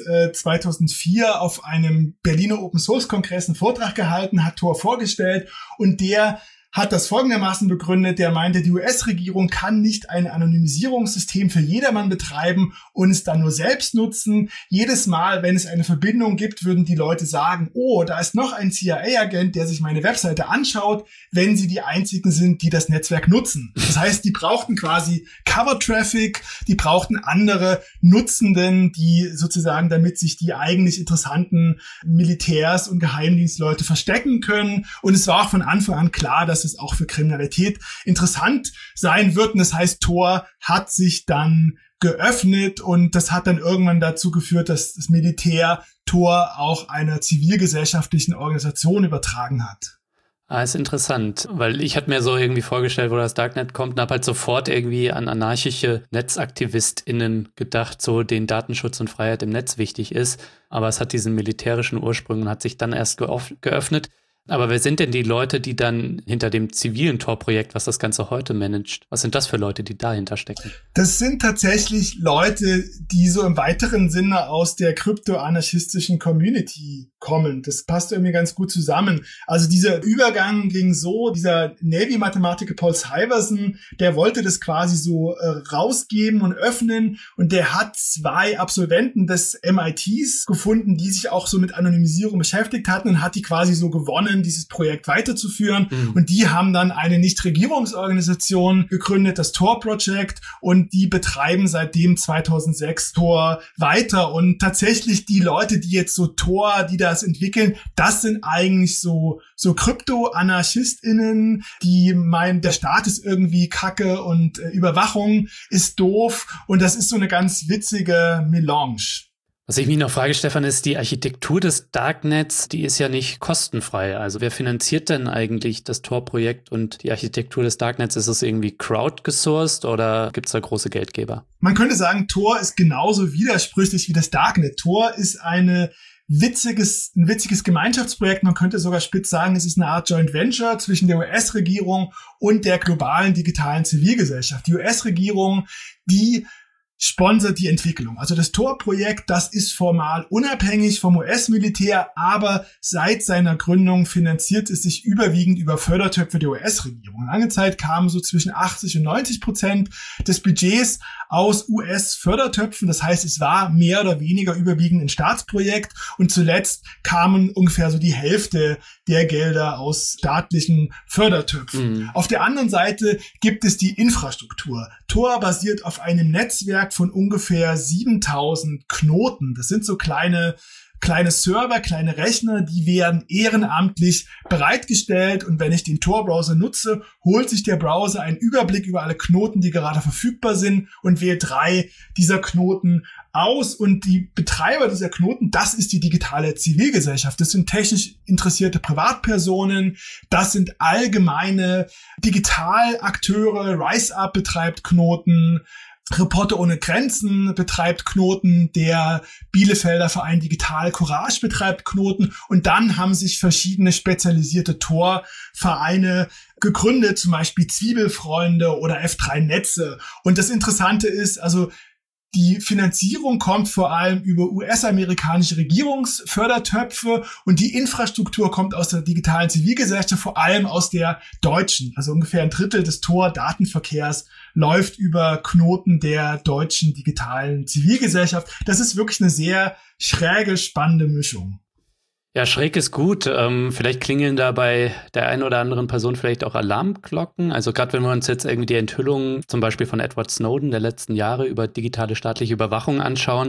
S1: 2004 auf einem Berliner Open-Source-Kongress einen Vortrag gehalten, hat Tor vorgestellt und der hat das folgendermaßen begründet, der meinte, die US-Regierung kann nicht ein Anonymisierungssystem für jedermann betreiben und es dann nur selbst nutzen. Jedes Mal, wenn es eine Verbindung gibt, würden die Leute sagen, oh, da ist noch ein CIA-Agent, der sich meine Webseite anschaut, wenn sie die einzigen sind, die das Netzwerk nutzen. Das heißt, die brauchten quasi Cover-Traffic, die brauchten andere Nutzenden, die sozusagen, damit sich die eigentlich interessanten Militärs und Geheimdienstleute verstecken können. Und es war auch von Anfang an klar, dass es auch für Kriminalität interessant sein wird. Und das heißt, Tor hat sich dann geöffnet und das hat dann irgendwann dazu geführt, dass das Militär Tor auch einer zivilgesellschaftlichen Organisation übertragen hat.
S2: Ist interessant, weil ich hatte mir so irgendwie vorgestellt, wo das Darknet kommt und habe halt sofort irgendwie an anarchische NetzaktivistInnen gedacht, so denen Datenschutz und Freiheit im Netz wichtig ist. Aber es hat diesen militärischen Ursprung und hat sich dann erst geöffnet. Aber wer sind denn die Leute, die dann hinter dem zivilen Tor-Projekt, was das Ganze heute managt, was sind das für Leute, die dahinter stecken?
S1: Das sind tatsächlich Leute, die so im weiteren Sinne aus der krypto-anarchistischen Community kommen. Das passt irgendwie ganz gut zusammen. Also dieser Übergang ging so, dieser Navy-Mathematiker Paul Syverson, der wollte das quasi so rausgeben und öffnen und der hat 2 Absolventen des MITs gefunden, die sich auch so mit Anonymisierung beschäftigt hatten und hat die quasi so gewonnen, dieses Projekt weiterzuführen. Mhm. Und die haben dann eine Nichtregierungsorganisation gegründet, das Tor Project, und die betreiben seitdem 2006 Tor weiter. Und tatsächlich die Leute, die jetzt so Tor, die das entwickeln, das sind eigentlich so Krypto-AnarchistInnen, die meinen, der Staat ist irgendwie Kacke und Überwachung ist doof. Und das ist so eine ganz witzige Melange.
S2: Was ich mich noch frage, Stefan, ist die Architektur des Darknets, die ist ja nicht kostenfrei. Also wer finanziert denn eigentlich das Tor-Projekt und die Architektur des Darknets? Ist es irgendwie crowdgesourced oder gibt es da große Geldgeber?
S1: Man könnte sagen, Tor ist genauso widersprüchlich wie das Darknet. Tor ist ein witziges Gemeinschaftsprojekt. Man könnte sogar spitz sagen, es ist eine Art Joint Venture zwischen der US-Regierung und der globalen digitalen Zivilgesellschaft. Die US-Regierung, die sponsert die Entwicklung. Also das Tor-Projekt, das ist formal unabhängig vom US-Militär, aber seit seiner Gründung finanziert es sich überwiegend über Fördertöpfe der US-Regierung. Lange Zeit kamen so zwischen 80% und 90% des Budgets aus US-Fördertöpfen. Das heißt, es war mehr oder weniger überwiegend ein Staatsprojekt und zuletzt kamen ungefähr so die Hälfte der Gelder aus staatlichen Fördertöpfen. Mhm. Auf der anderen Seite gibt es die Infrastruktur. Tor basiert auf einem Netzwerk von ungefähr 7000 Knoten. Das sind so kleine Server, kleine Rechner, die werden ehrenamtlich bereitgestellt und wenn ich den Tor-Browser nutze, holt sich der Browser einen Überblick über alle Knoten, die gerade verfügbar sind und wählt 3 dieser Knoten aus und die Betreiber dieser Knoten, das ist die digitale Zivilgesellschaft. Das sind technisch interessierte Privatpersonen, das sind allgemeine Digitalakteure, RiseUp betreibt Knoten, Reporter ohne Grenzen betreibt Knoten, der Bielefelder Verein Digital Courage betreibt Knoten und dann haben sich verschiedene spezialisierte Tor-Vereine gegründet, zum Beispiel Zwiebelfreunde oder F3 Netze. Und das Interessante ist, also die Finanzierung kommt vor allem über US-amerikanische Regierungsfördertöpfe und die Infrastruktur kommt aus der digitalen Zivilgesellschaft, vor allem aus der deutschen. Also ungefähr 1/3 des Tor-Datenverkehrs läuft über Knoten der deutschen digitalen Zivilgesellschaft. Das ist wirklich eine sehr schräge, spannende Mischung.
S2: Ja, schräg ist gut. Vielleicht klingeln da bei der einen oder anderen Person vielleicht auch Alarmglocken. Also gerade wenn wir uns jetzt irgendwie die Enthüllungen zum Beispiel von Edward Snowden der letzten Jahre über digitale staatliche Überwachung anschauen,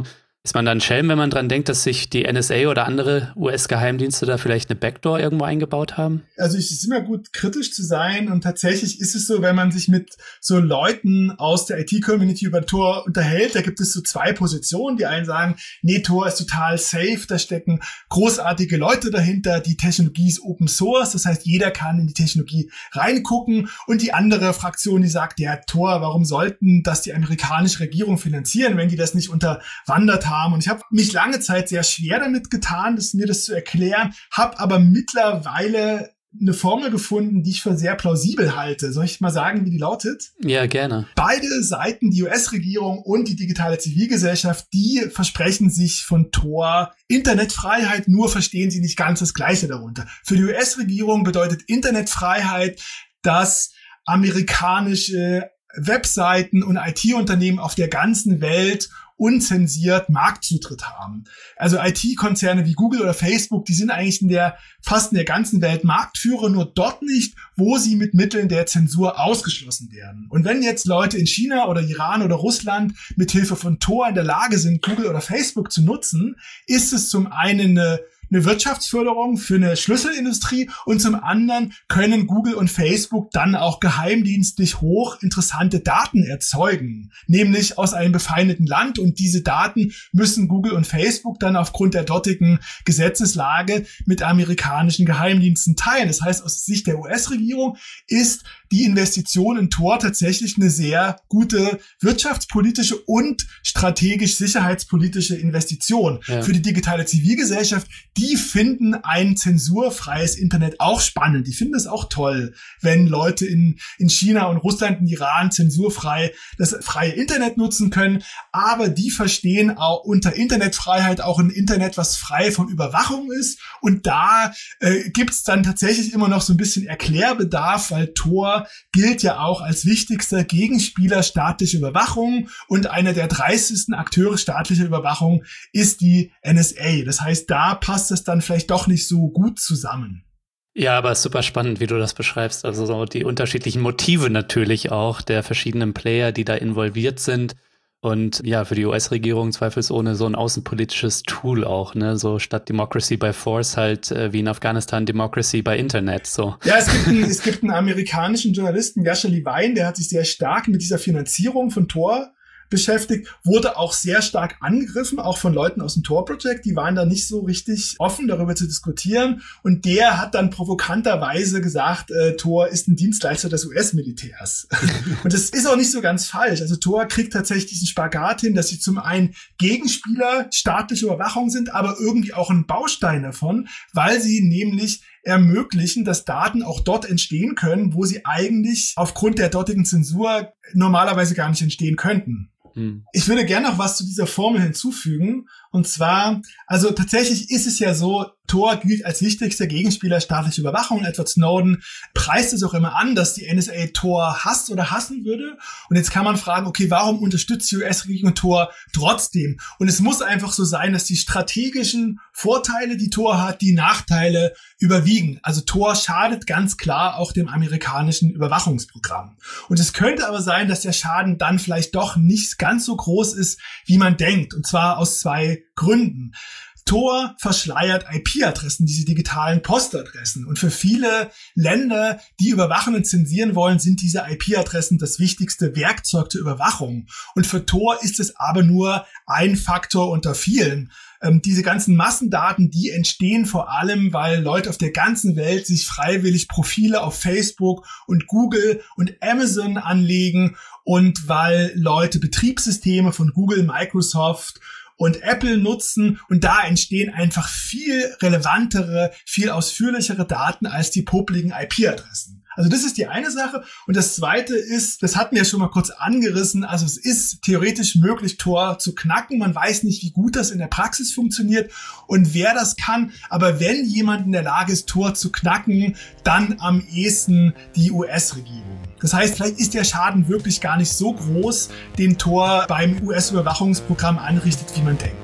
S2: Ist man dann Schelm, wenn man dran denkt, dass sich die NSA oder andere US-Geheimdienste da vielleicht eine Backdoor irgendwo eingebaut haben?
S1: Also es ist immer gut, kritisch zu sein, und tatsächlich ist es so, wenn man sich mit so Leuten aus der IT-Community über Tor unterhält, da gibt es so zwei Positionen. Die einen sagen, nee, Tor ist total safe, da stecken großartige Leute dahinter, die Technologie ist Open Source, das heißt, jeder kann in die Technologie reingucken, und die andere Fraktion, die sagt, ja, Tor, warum sollten das die amerikanische Regierung finanzieren, wenn die das nicht unterwandert haben? Und ich habe mich lange Zeit sehr schwer damit getan, mir das zu erklären, habe aber mittlerweile eine Formel gefunden, die ich für sehr plausibel halte. Soll ich mal sagen, wie die lautet?
S2: Ja, gerne.
S1: Beide Seiten, die US-Regierung und die digitale Zivilgesellschaft, die versprechen sich von Tor Internetfreiheit, nur verstehen sie nicht ganz das Gleiche darunter. Für die US-Regierung bedeutet Internetfreiheit, dass amerikanische Webseiten und IT-Unternehmen auf der ganzen Welt unzensiert Marktzutritt haben. Also IT-Konzerne wie Google oder Facebook, die sind eigentlich fast in der ganzen Welt Marktführer, nur dort nicht, wo sie mit Mitteln der Zensur ausgeschlossen werden. Und wenn jetzt Leute in China oder Iran oder Russland mit Hilfe von Tor in der Lage sind, Google oder Facebook zu nutzen, ist es zum einen eine Wirtschaftsförderung für eine Schlüsselindustrie, und zum anderen können Google und Facebook dann auch geheimdienstlich hochinteressante Daten erzeugen, nämlich aus einem befeindeten Land, und diese Daten müssen Google und Facebook dann aufgrund der dortigen Gesetzeslage mit amerikanischen Geheimdiensten teilen. Das heißt, aus Sicht der US-Regierung ist die Investition in Tor tatsächlich eine sehr gute wirtschaftspolitische und strategisch sicherheitspolitische Investition. Ja. Für die digitale Zivilgesellschaft, die finden ein zensurfreies Internet auch spannend. Die finden es auch toll, wenn Leute in China und Russland und Iran zensurfrei das freie Internet nutzen können. Aber die verstehen auch unter Internetfreiheit auch ein Internet, was frei von Überwachung ist. Und da gibt's dann tatsächlich immer noch so ein bisschen Erklärbedarf, weil Tor gilt ja auch als wichtigster Gegenspieler staatlicher Überwachung, und einer der dreistigsten Akteure staatlicher Überwachung ist die NSA. Das heißt, da passt es dann vielleicht doch nicht so gut zusammen.
S2: Ja, aber es ist super spannend, wie du das beschreibst. Also so die unterschiedlichen Motive natürlich auch der verschiedenen Player, die da involviert sind. Und ja, für die US-Regierung zweifelsohne so ein außenpolitisches Tool auch, ne? So statt Democracy by Force halt wie in Afghanistan Democracy by Internet, so.
S1: Ja, es gibt einen amerikanischen Journalisten, Yasha Levine, der hat sich sehr stark mit dieser Finanzierung von Tor beschäftigt, wurde auch sehr stark angegriffen, auch von Leuten aus dem Tor Project, die waren da nicht so richtig offen, darüber zu diskutieren, und der hat dann provokanterweise gesagt, Tor ist ein Dienstleister des US-Militärs. Und das ist auch nicht so ganz falsch. Also Tor kriegt tatsächlich diesen Spagat hin, dass sie zum einen Gegenspieler staatlicher Überwachung sind, aber irgendwie auch ein Baustein davon, weil sie nämlich ermöglichen, dass Daten auch dort entstehen können, wo sie eigentlich aufgrund der dortigen Zensur normalerweise gar nicht entstehen könnten. Ich würde gerne noch was zu dieser Formel hinzufügen. Und zwar, also tatsächlich ist es ja so, Tor gilt als wichtigster Gegenspieler staatlicher Überwachung. Edward Snowden preist es auch immer an, dass die NSA Tor hasst oder hassen würde. Und jetzt kann man fragen, okay, warum unterstützt die US-Regierung Tor trotzdem? Und es muss einfach so sein, dass die strategischen Vorteile, die Tor hat, die Nachteile überwiegen. Also Tor schadet ganz klar auch dem amerikanischen Überwachungsprogramm. Und es könnte aber sein, dass der Schaden dann vielleicht doch nicht ganz so groß ist, wie man denkt. Und zwar aus zwei Gründen. Tor verschleiert IP-Adressen, diese digitalen Postadressen. Und für viele Länder, die überwachen und zensieren wollen, sind diese IP-Adressen das wichtigste Werkzeug zur Überwachung. Und für Tor ist es aber nur ein Faktor unter vielen. Diese ganzen Massendaten, die entstehen vor allem, weil Leute auf der ganzen Welt sich freiwillig Profile auf Facebook und Google und Amazon anlegen, und weil Leute Betriebssysteme von Google, Microsoft und Apple nutzen, und da entstehen einfach viel relevantere, viel ausführlichere Daten als die publiken IP-Adressen. Also das ist die eine Sache. Und das zweite ist, das hatten wir schon mal kurz angerissen, also es ist theoretisch möglich, Tor zu knacken. Man weiß nicht, wie gut das in der Praxis funktioniert und wer das kann. Aber wenn jemand in der Lage ist, Tor zu knacken, dann am ehesten die US-Regierung. Das heißt, vielleicht ist der Schaden wirklich gar nicht so groß, den Tor beim US-Überwachungsprogramm anrichtet, wie man denkt.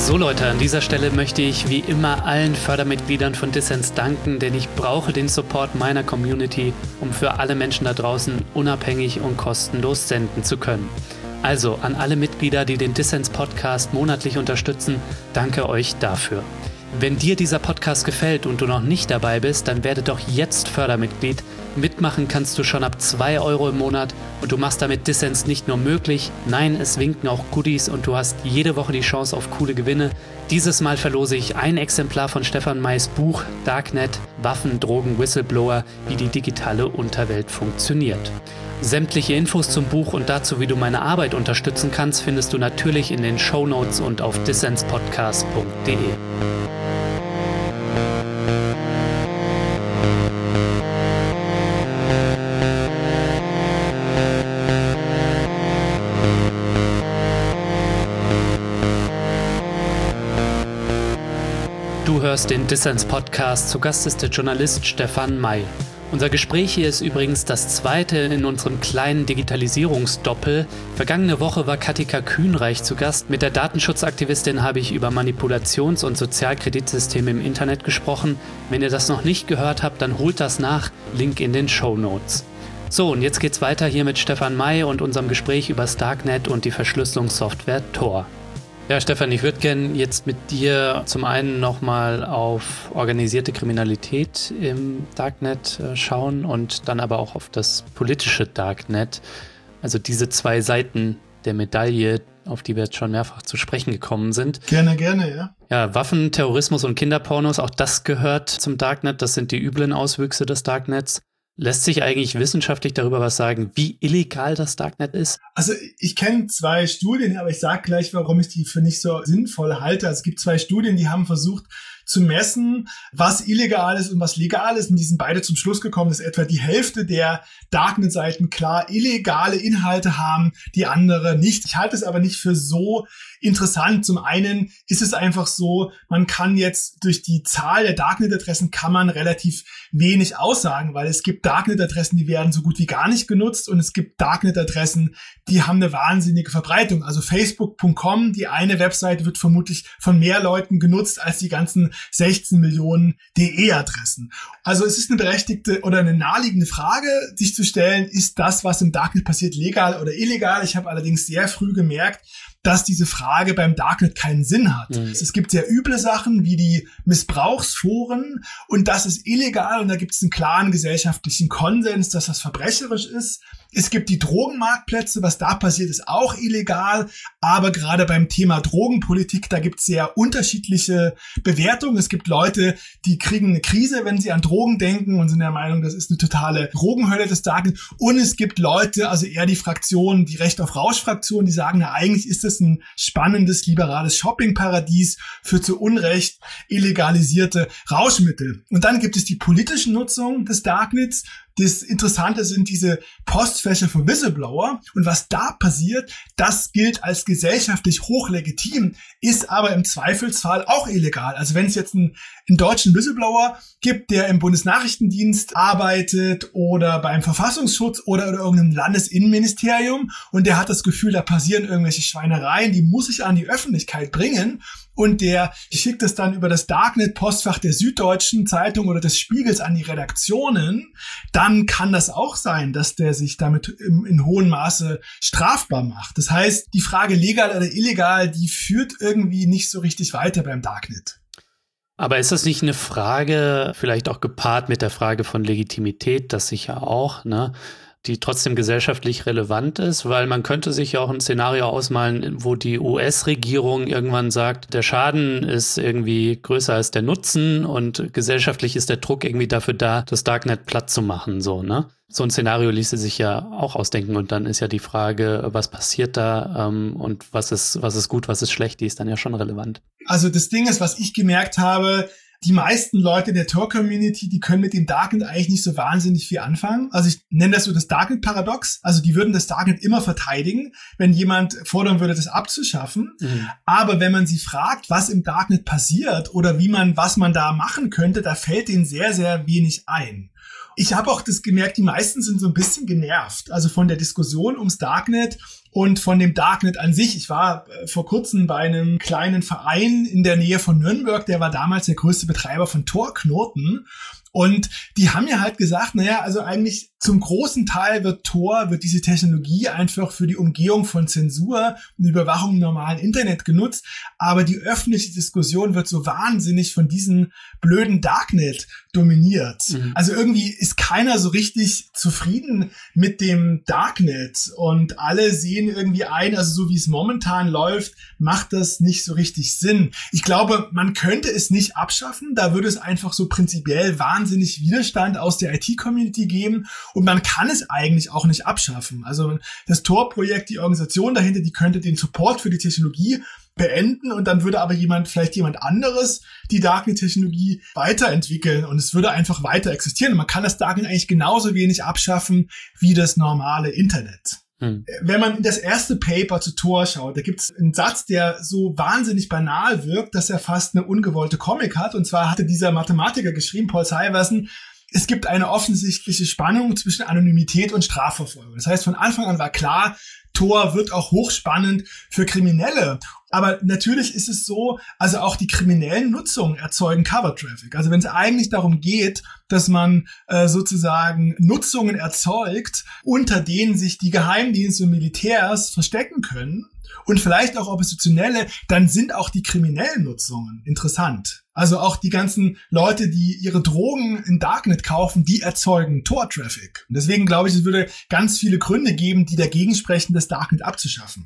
S2: So Leute, an dieser Stelle möchte ich wie immer allen Fördermitgliedern von Dissens danken, denn ich brauche den Support meiner Community, um für alle Menschen da draußen unabhängig und kostenlos senden zu können. Also an alle Mitglieder, die den Dissens Podcast monatlich unterstützen, danke euch dafür. Wenn dir dieser Podcast gefällt und du noch nicht dabei bist, dann werde doch jetzt Fördermitglied. Mitmachen kannst du schon ab 2 € im Monat und du machst damit Dissens nicht nur möglich, nein, es winken auch Goodies und du hast jede Woche die Chance auf coole Gewinne. Dieses Mal verlose ich ein Exemplar von Stefan Mays Buch Darknet, Waffen, Drogen, Whistleblower, wie die digitale Unterwelt funktioniert. Sämtliche Infos zum Buch und dazu, wie du meine Arbeit unterstützen kannst, findest du natürlich in den Shownotes und auf dissenspodcast.de. Du hörst den Dissens Podcast. Zu Gast ist der Journalist Stefan May. Unser Gespräch hier ist übrigens das zweite in unserem kleinen Digitalisierungsdoppel. Vergangene Woche war Katika Kühnreich zu Gast. Mit der Datenschutzaktivistin habe ich über Manipulations- und Sozialkreditsysteme im Internet gesprochen. Wenn ihr das noch nicht gehört habt, dann holt das nach. Link in den Shownotes. So, und jetzt geht's weiter hier mit Stefan May und unserem Gespräch über das Darknet und die Verschlüsselungssoftware Tor. Ja, Stefan, ich würde gerne jetzt mit dir zum einen nochmal auf organisierte Kriminalität im Darknet schauen und dann aber auch auf das politische Darknet. Also diese 2 Seiten der Medaille, auf die wir jetzt schon mehrfach zu sprechen gekommen sind.
S1: Gerne, ja.
S2: Ja, Waffen, Terrorismus und Kinderpornos, auch das gehört zum Darknet. Das sind die üblen Auswüchse des Darknets. Lässt sich eigentlich wissenschaftlich darüber was sagen, wie illegal das Darknet ist?
S1: Also ich kenne 2 Studien, aber ich sage gleich, warum ich die für nicht so sinnvoll halte. Also es gibt 2 Studien, die haben versucht zu messen, was illegal ist und was legal ist. Und die sind beide zum Schluss gekommen, dass etwa die Hälfte der Darknet-Seiten klar illegale Inhalte haben, die andere nicht. Ich halte es aber nicht für so interessant. Zum einen ist es einfach so, man kann jetzt durch die Zahl der Darknet-Adressen kann man relativ wenig aussagen, weil es gibt Darknet-Adressen, die werden so gut wie gar nicht genutzt und es gibt Darknet-Adressen, die haben eine wahnsinnige Verbreitung. Also Facebook.com, die eine Website wird vermutlich von mehr Leuten genutzt als die ganzen 16 Millionen DE-Adressen. Also es ist eine berechtigte oder eine naheliegende Frage, sich zu stellen, ist das, was im Darknet passiert, legal oder illegal? Ich habe allerdings sehr früh gemerkt, dass diese Frage beim Darknet keinen Sinn hat. Es gibt sehr üble Sachen wie die Missbrauchsforen und das ist illegal und da gibt es einen klaren gesellschaftlichen Konsens, dass das verbrecherisch ist. Es gibt die Drogenmarktplätze, was da passiert, ist auch illegal, aber gerade beim Thema Drogenpolitik, da gibt es sehr unterschiedliche Bewertungen. Es gibt Leute, die kriegen eine Krise, wenn sie an Drogen denken und sind der Meinung, das ist eine totale Drogenhölle des Darknet. Und es gibt Leute, also eher die Fraktion, die Recht auf Rausch-Fraktion, die sagen, na eigentlich ist das ein spannendes, liberales Shoppingparadies für zu Unrecht illegalisierte Rauschmittel. Und dann gibt es die politische Nutzung des Darknets. Das Interessante sind diese Postfächer für Whistleblower. Und was da passiert, das gilt als gesellschaftlich hochlegitim, ist aber im Zweifelsfall auch illegal. Also wenn es jetzt einen deutschen Whistleblower gibt, der im Bundesnachrichtendienst arbeitet oder beim Verfassungsschutz oder irgendeinem Landesinnenministerium und der hat das Gefühl, da passieren irgendwelche Schweinereien, die muss ich an die Öffentlichkeit bringen und der schickt es dann über das Darknet-Postfach der Süddeutschen Zeitung oder des Spiegels an die Redaktionen, dann kann das auch sein, dass der sich damit in hohem Maße strafbar macht. Das heißt, die Frage legal oder illegal, die führt irgendwie nicht so richtig weiter beim Darknet.
S2: Aber ist das nicht eine Frage, vielleicht auch gepaart mit der Frage von Legitimität, das sicher auch, ne, die trotzdem gesellschaftlich relevant ist? Weil man könnte sich ja auch ein Szenario ausmalen, wo die US-Regierung irgendwann sagt, der Schaden ist irgendwie größer als der Nutzen und gesellschaftlich ist der Druck irgendwie dafür da, das Darknet platt zu machen, so, ne? So ein Szenario ließe sich ja auch ausdenken und dann ist ja die Frage, was passiert da und was ist gut, was ist schlecht, die ist dann ja schon relevant.
S1: Also das Ding ist, was ich gemerkt habe, die meisten Leute der Tor-Community, die können mit dem Darknet eigentlich nicht so wahnsinnig viel anfangen. Also ich nenne das so das Darknet-Paradox. Also die würden das Darknet immer verteidigen, wenn jemand fordern würde, das abzuschaffen. Aber wenn man sie fragt, was im Darknet passiert oder was man da machen könnte, da fällt denen sehr, sehr wenig ein. Ich habe auch das gemerkt, die meisten sind so ein bisschen genervt, also von der Diskussion ums Darknet und von dem Darknet an sich. Ich war vor kurzem bei einem kleinen Verein in der Nähe von Nürnberg, der war damals der größte Betreiber von Tor-Knoten. Und die haben mir halt gesagt, naja, also eigentlich zum großen Teil wird diese Technologie einfach für die Umgehung von Zensur und Überwachung im normalen Internet genutzt. Aber die öffentliche Diskussion wird so wahnsinnig von diesem blöden Darknet dominiert. Also irgendwie ist keiner so richtig zufrieden mit dem Darknet. Und alle sehen irgendwie ein, also so wie es momentan läuft, macht das nicht so richtig Sinn. Ich glaube, man könnte es nicht abschaffen. Da würde es einfach so prinzipiell wahnsinnig Widerstand aus der IT-Community geben. Und man kann es eigentlich auch nicht abschaffen. Also das Tor-Projekt, die Organisation dahinter, die könnte den Support für die Technologie beenden und dann würde aber vielleicht jemand anderes die Darknet-Technologie weiterentwickeln und es würde einfach weiter existieren. Und man kann das Darknet eigentlich genauso wenig abschaffen wie das normale Internet. Wenn man in das erste Paper zu Tor schaut, da gibt es einen Satz, der so wahnsinnig banal wirkt, dass er fast eine ungewollte Komik hat. Und zwar hatte dieser Mathematiker geschrieben, Paul Syverson, es gibt eine offensichtliche Spannung zwischen Anonymität und Strafverfolgung. Das heißt, von Anfang an war klar, Tor wird auch hochspannend für Kriminelle. Aber natürlich ist es so, also auch die kriminellen Nutzungen erzeugen Cover-Traffic. Also wenn es eigentlich darum geht, dass man sozusagen Nutzungen erzeugt, unter denen sich die Geheimdienste und Militärs verstecken können und vielleicht auch Oppositionelle, dann sind auch die kriminellen Nutzungen interessant. Also auch die ganzen Leute, die ihre Drogen in Darknet kaufen, die erzeugen Tor-Traffic. Und deswegen glaube ich, es würde ganz viele Gründe geben, die dagegen sprechen, das Darknet abzuschaffen.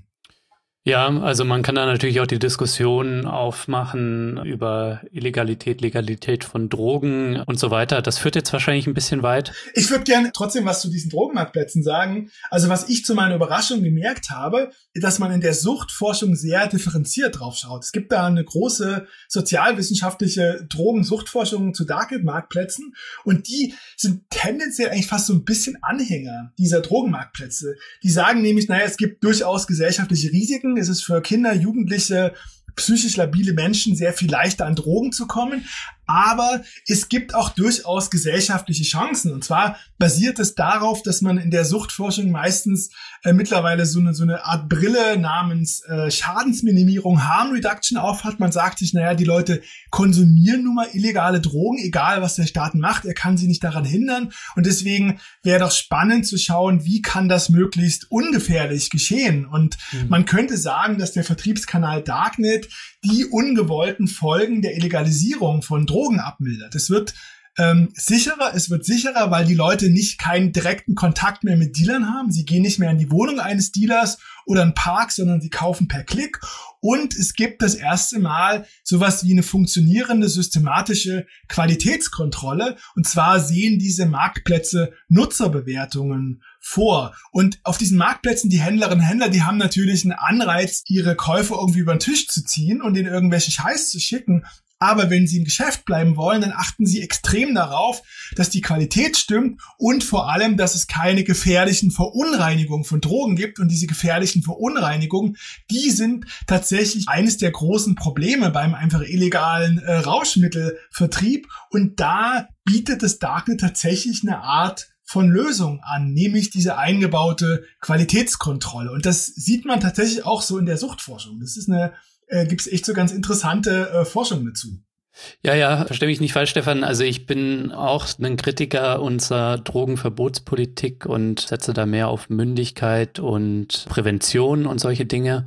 S2: Ja, also man kann da natürlich auch die Diskussion aufmachen über Illegalität, Legalität von Drogen und so weiter. Das führt jetzt wahrscheinlich ein bisschen weit.
S1: Ich würde gerne trotzdem was zu diesen Drogenmarktplätzen sagen. Also was ich zu meiner Überraschung gemerkt habe, dass man in der Suchtforschung sehr differenziert drauf schaut. Es gibt da eine große sozialwissenschaftliche Drogensuchtforschung zu Darknet-Marktplätzen und die sind tendenziell eigentlich fast so ein bisschen Anhänger dieser Drogenmarktplätze. Die sagen nämlich, naja, es gibt durchaus gesellschaftliche Risiken. Es ist für Kinder, Jugendliche, psychisch labile Menschen sehr viel leichter an Drogen zu kommen. Aber es gibt auch durchaus gesellschaftliche Chancen. Und zwar basiert es darauf, dass man in der Suchtforschung meistens mittlerweile so eine Art Brille namens Schadensminimierung, Harm Reduction aufhat. Man sagt sich, naja, die Leute konsumieren nun mal illegale Drogen, egal was der Staat macht, er kann sie nicht daran hindern. Und deswegen wäre doch spannend zu schauen, wie kann das möglichst ungefährlich geschehen. Und man könnte sagen, dass der Vertriebskanal Darknet die ungewollten Folgen der Illegalisierung von Drogen abmildert. Es wird sicherer, weil die Leute keinen direkten Kontakt mehr mit Dealern haben. Sie gehen nicht mehr in die Wohnung eines Dealers oder einen Park, sondern sie kaufen per Klick. Und es gibt das erste Mal sowas wie eine funktionierende systematische Qualitätskontrolle. Und zwar sehen diese Marktplätze Nutzerbewertungen vor. Und auf diesen Marktplätzen, die Händlerinnen und Händler, die haben natürlich einen Anreiz, ihre Käufer irgendwie über den Tisch zu ziehen und ihnen irgendwelche Scheiß zu schicken. Aber wenn sie im Geschäft bleiben wollen, dann achten sie extrem darauf, dass die Qualität stimmt und vor allem, dass es keine gefährlichen Verunreinigungen von Drogen gibt. Und diese gefährlichen Verunreinigungen, die sind tatsächlich eines der großen Probleme beim einfach illegalen Rauschmittelvertrieb. Und da bietet das Darknet tatsächlich eine Art von Lösung an, nämlich diese eingebaute Qualitätskontrolle. Und das sieht man tatsächlich auch so in der Suchtforschung. Das ist gibt es echt so ganz interessante Forschung dazu.
S2: Ja, verstehe mich nicht falsch, Stefan. Also ich bin auch ein Kritiker unserer Drogenverbotspolitik und setze da mehr auf Mündigkeit und Prävention und solche Dinge.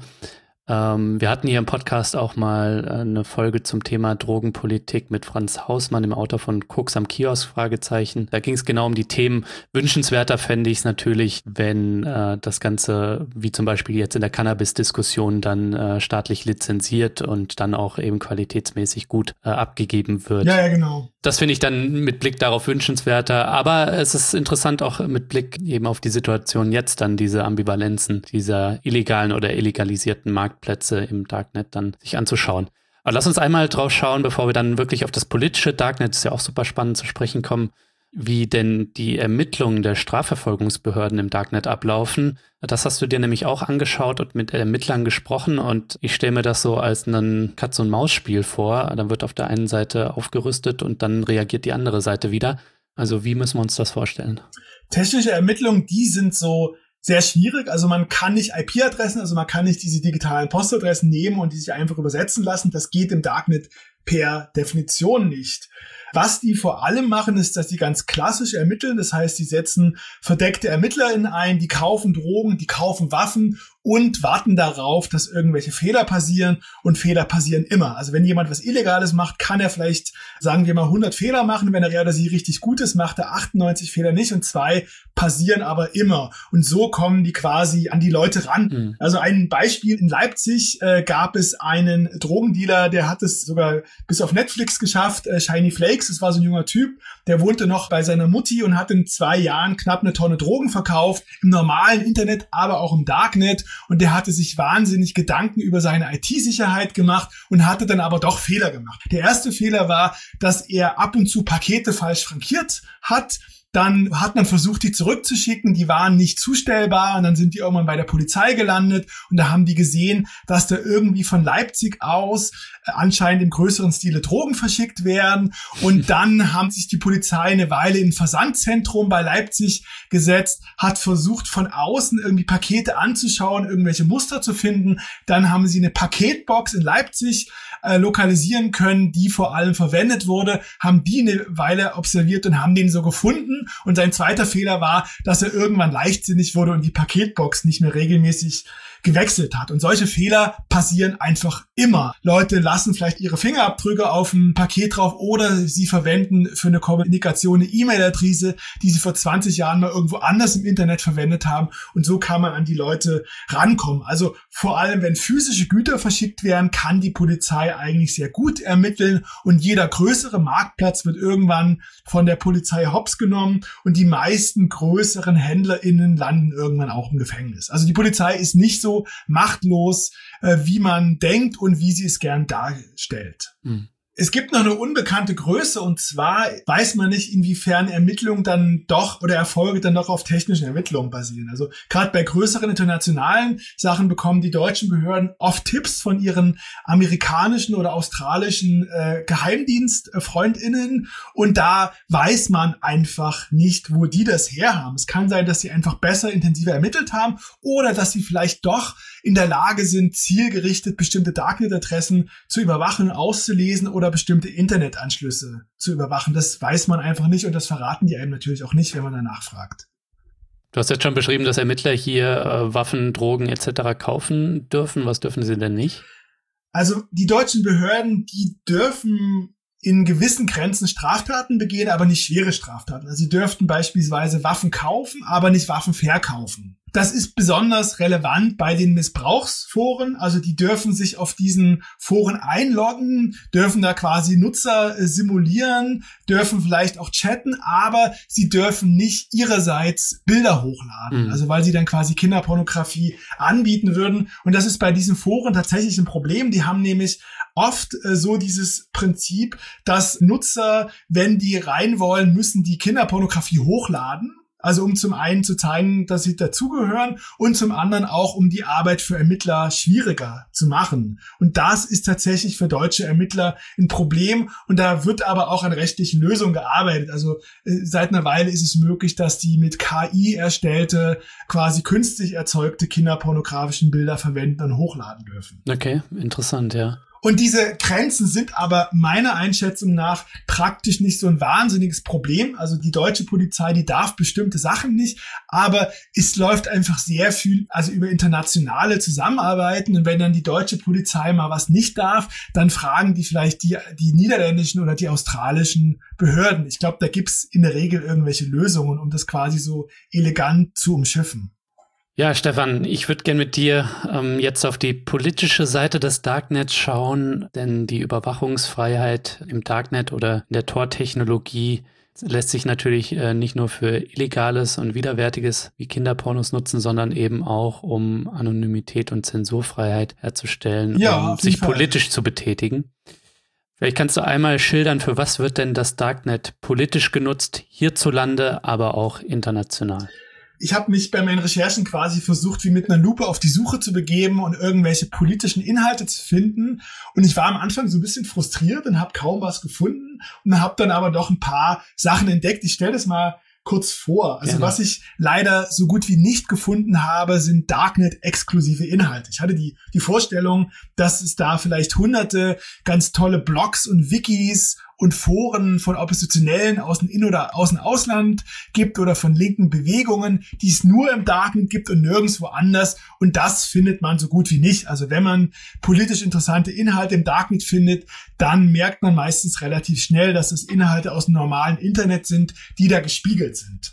S2: Wir hatten hier im Podcast auch mal eine Folge zum Thema Drogenpolitik mit Franz Hausmann, dem Autor von Koks am Kiosk, Fragezeichen. Da ging es genau um die Themen. Wünschenswerter fände ich es natürlich, wenn das Ganze, wie zum Beispiel jetzt in der Cannabis-Diskussion, dann staatlich lizenziert und dann auch eben qualitätsmäßig gut abgegeben wird.
S1: Ja, genau.
S2: Das finde ich dann mit Blick darauf wünschenswerter. Aber es ist interessant auch mit Blick eben auf die Situation jetzt dann, diese Ambivalenzen dieser illegalen oder illegalisierten Marktplätze im Darknet dann sich anzuschauen. Aber lass uns einmal drauf schauen, bevor wir dann wirklich auf das politische Darknet, ist ja auch super spannend zu sprechen kommen, wie denn die Ermittlungen der Strafverfolgungsbehörden im Darknet ablaufen. Das hast du dir nämlich auch angeschaut und mit Ermittlern gesprochen und ich stelle mir das so als ein Katz-und-Maus-Spiel vor. Dann wird auf der einen Seite aufgerüstet und dann reagiert die andere Seite wieder. Also wie müssen wir uns das vorstellen?
S1: Technische Ermittlungen, die sind so sehr schwierig. Also man kann nicht IP-Adressen, also man kann nicht diese digitalen Postadressen nehmen und die sich einfach übersetzen lassen. Das geht im Darknet per Definition nicht. Was die vor allem machen, ist, dass die ganz klassisch ermitteln. Das heißt, die setzen verdeckte ErmittlerInnen ein, die kaufen Drogen, die kaufen Waffen und warten darauf, dass irgendwelche Fehler passieren. Und Fehler passieren immer. Also wenn jemand was Illegales macht, kann er vielleicht, sagen wir mal, 100 Fehler machen. Wenn er oder sie richtig gut ist, macht er 98 Fehler nicht und 2 passieren aber immer. Und so kommen die quasi an die Leute ran. Also ein Beispiel: In Leipzig gab es einen Drogendealer, der hat es sogar bis auf Netflix geschafft, Shiny Flakes. Das war so ein junger Typ, der wohnte noch bei seiner Mutti und hat in 2 Jahren knapp 1 Tonne Drogen verkauft, im normalen Internet, aber auch im Darknet. Und der hatte sich wahnsinnig Gedanken über seine IT-Sicherheit gemacht und hatte dann aber doch Fehler gemacht. Der erste Fehler war, dass er ab und zu Pakete falsch frankiert hat. Dann hat man versucht, die zurückzuschicken, die waren nicht zustellbar und dann sind die irgendwann bei der Polizei gelandet und da haben die gesehen, dass da irgendwie von Leipzig aus anscheinend im größeren Stile Drogen verschickt werden und dann haben sich die Polizei eine Weile in ein Versandzentrum bei Leipzig gesetzt, hat versucht von außen irgendwie Pakete anzuschauen, irgendwelche Muster zu finden, dann haben sie eine Paketbox in Leipzig lokalisieren können, die vor allem verwendet wurde, haben die eine Weile observiert und haben den so gefunden. Und sein zweiter Fehler war, dass er irgendwann leichtsinnig wurde und die Paketbox nicht mehr regelmäßig gewechselt hat. Und solche Fehler passieren einfach immer. Leute lassen vielleicht ihre Fingerabdrücke auf ein Paket drauf oder sie verwenden für eine Kommunikation eine E-Mail-Adresse, die sie vor 20 Jahren mal irgendwo anders im Internet verwendet haben. Und so kann man an die Leute rankommen. Also vor allem, wenn physische Güter verschickt werden, kann die Polizei eigentlich sehr gut ermitteln und jeder größere Marktplatz wird irgendwann von der Polizei hops genommen und die meisten größeren HändlerInnen landen irgendwann auch im Gefängnis. Also die Polizei ist nicht so machtlos, wie man denkt und wie sie es gern darstellt. Es gibt noch eine unbekannte Größe und zwar weiß man nicht, inwiefern Ermittlungen dann doch oder Erfolge dann doch auf technischen Ermittlungen basieren. Also gerade bei größeren internationalen Sachen bekommen die deutschen Behörden oft Tipps von ihren amerikanischen oder australischen Geheimdienstfreundinnen und da weiß man einfach nicht, wo die das herhaben. Es kann sein, dass sie einfach besser, intensiver ermittelt haben oder dass sie vielleicht doch in der Lage sind, zielgerichtet bestimmte Darknet-Adressen zu überwachen und auszulesen oder bestimmte Internetanschlüsse zu überwachen. Das weiß man einfach nicht und das verraten die einem natürlich auch nicht, wenn man danach fragt.
S2: Du hast jetzt schon beschrieben, dass Ermittler hier Waffen, Drogen etc. kaufen dürfen. Was dürfen sie denn nicht?
S1: Also die deutschen Behörden, die dürfen in gewissen Grenzen Straftaten begehen, aber nicht schwere Straftaten. Also sie dürften beispielsweise Waffen kaufen, aber nicht Waffen verkaufen. Das ist besonders relevant bei den Missbrauchsforen. Also die dürfen sich auf diesen Foren einloggen, dürfen da quasi Nutzer simulieren, dürfen vielleicht auch chatten, aber sie dürfen nicht ihrerseits Bilder hochladen. Also weil sie dann quasi Kinderpornografie anbieten würden. Und das ist bei diesen Foren tatsächlich ein Problem. Die haben nämlich oft so dieses Prinzip, dass Nutzer, wenn die rein wollen, müssen die Kinderpornografie hochladen. Also um zum einen zu zeigen, dass sie dazugehören und zum anderen auch, um die Arbeit für Ermittler schwieriger zu machen. Und das ist tatsächlich für deutsche Ermittler ein Problem. Und da wird aber auch an rechtlichen Lösungen gearbeitet. Also seit einer Weile ist es möglich, dass die mit KI erstellte, quasi künstlich erzeugte kinderpornografischen Bilder verwenden und hochladen dürfen.
S2: Okay, interessant, ja.
S1: Und diese Grenzen sind aber meiner Einschätzung nach praktisch nicht so ein wahnsinniges Problem. Also die deutsche Polizei, die darf bestimmte Sachen nicht, aber es läuft einfach sehr viel, also über internationale Zusammenarbeiten. Und wenn dann die deutsche Polizei mal was nicht darf, dann fragen die vielleicht die niederländischen oder die australischen Behörden. Ich glaube, da gibt's in der Regel irgendwelche Lösungen, um das quasi so elegant zu umschiffen.
S2: Ja, Stefan, ich würde gerne mit dir jetzt auf die politische Seite des Darknets schauen, denn die Überwachungsfreiheit im Darknet oder in der Tor-Technologie lässt sich natürlich nicht nur für Illegales und Widerwärtiges wie Kinderpornos nutzen, sondern eben auch, um Anonymität und Zensurfreiheit herzustellen,
S1: ja,
S2: um sich politisch zu betätigen. Vielleicht kannst du einmal schildern, für was wird denn das Darknet politisch genutzt, hierzulande, aber auch international?
S1: Ich habe mich bei meinen Recherchen quasi versucht, wie mit einer Lupe auf die Suche zu begeben und irgendwelche politischen Inhalte zu finden. Und ich war am Anfang so ein bisschen frustriert und habe kaum was gefunden und habe dann aber doch ein paar Sachen entdeckt. Ich stelle das mal kurz vor. Also
S2: Gerne.
S1: was ich leider so gut wie nicht gefunden habe, sind Darknet-exklusive Inhalte. Ich hatte die Vorstellung, dass es da vielleicht hunderte ganz tolle Blogs und Wikis und Foren von Oppositionellen aus dem In- oder aus dem Ausland gibt oder von linken Bewegungen, die es nur im Darknet gibt und nirgendwo anders. Und das findet man so gut wie nicht. Also wenn man politisch interessante Inhalte im Darknet findet, dann merkt man meistens relativ schnell, dass es Inhalte aus dem normalen Internet sind, die da gespiegelt sind.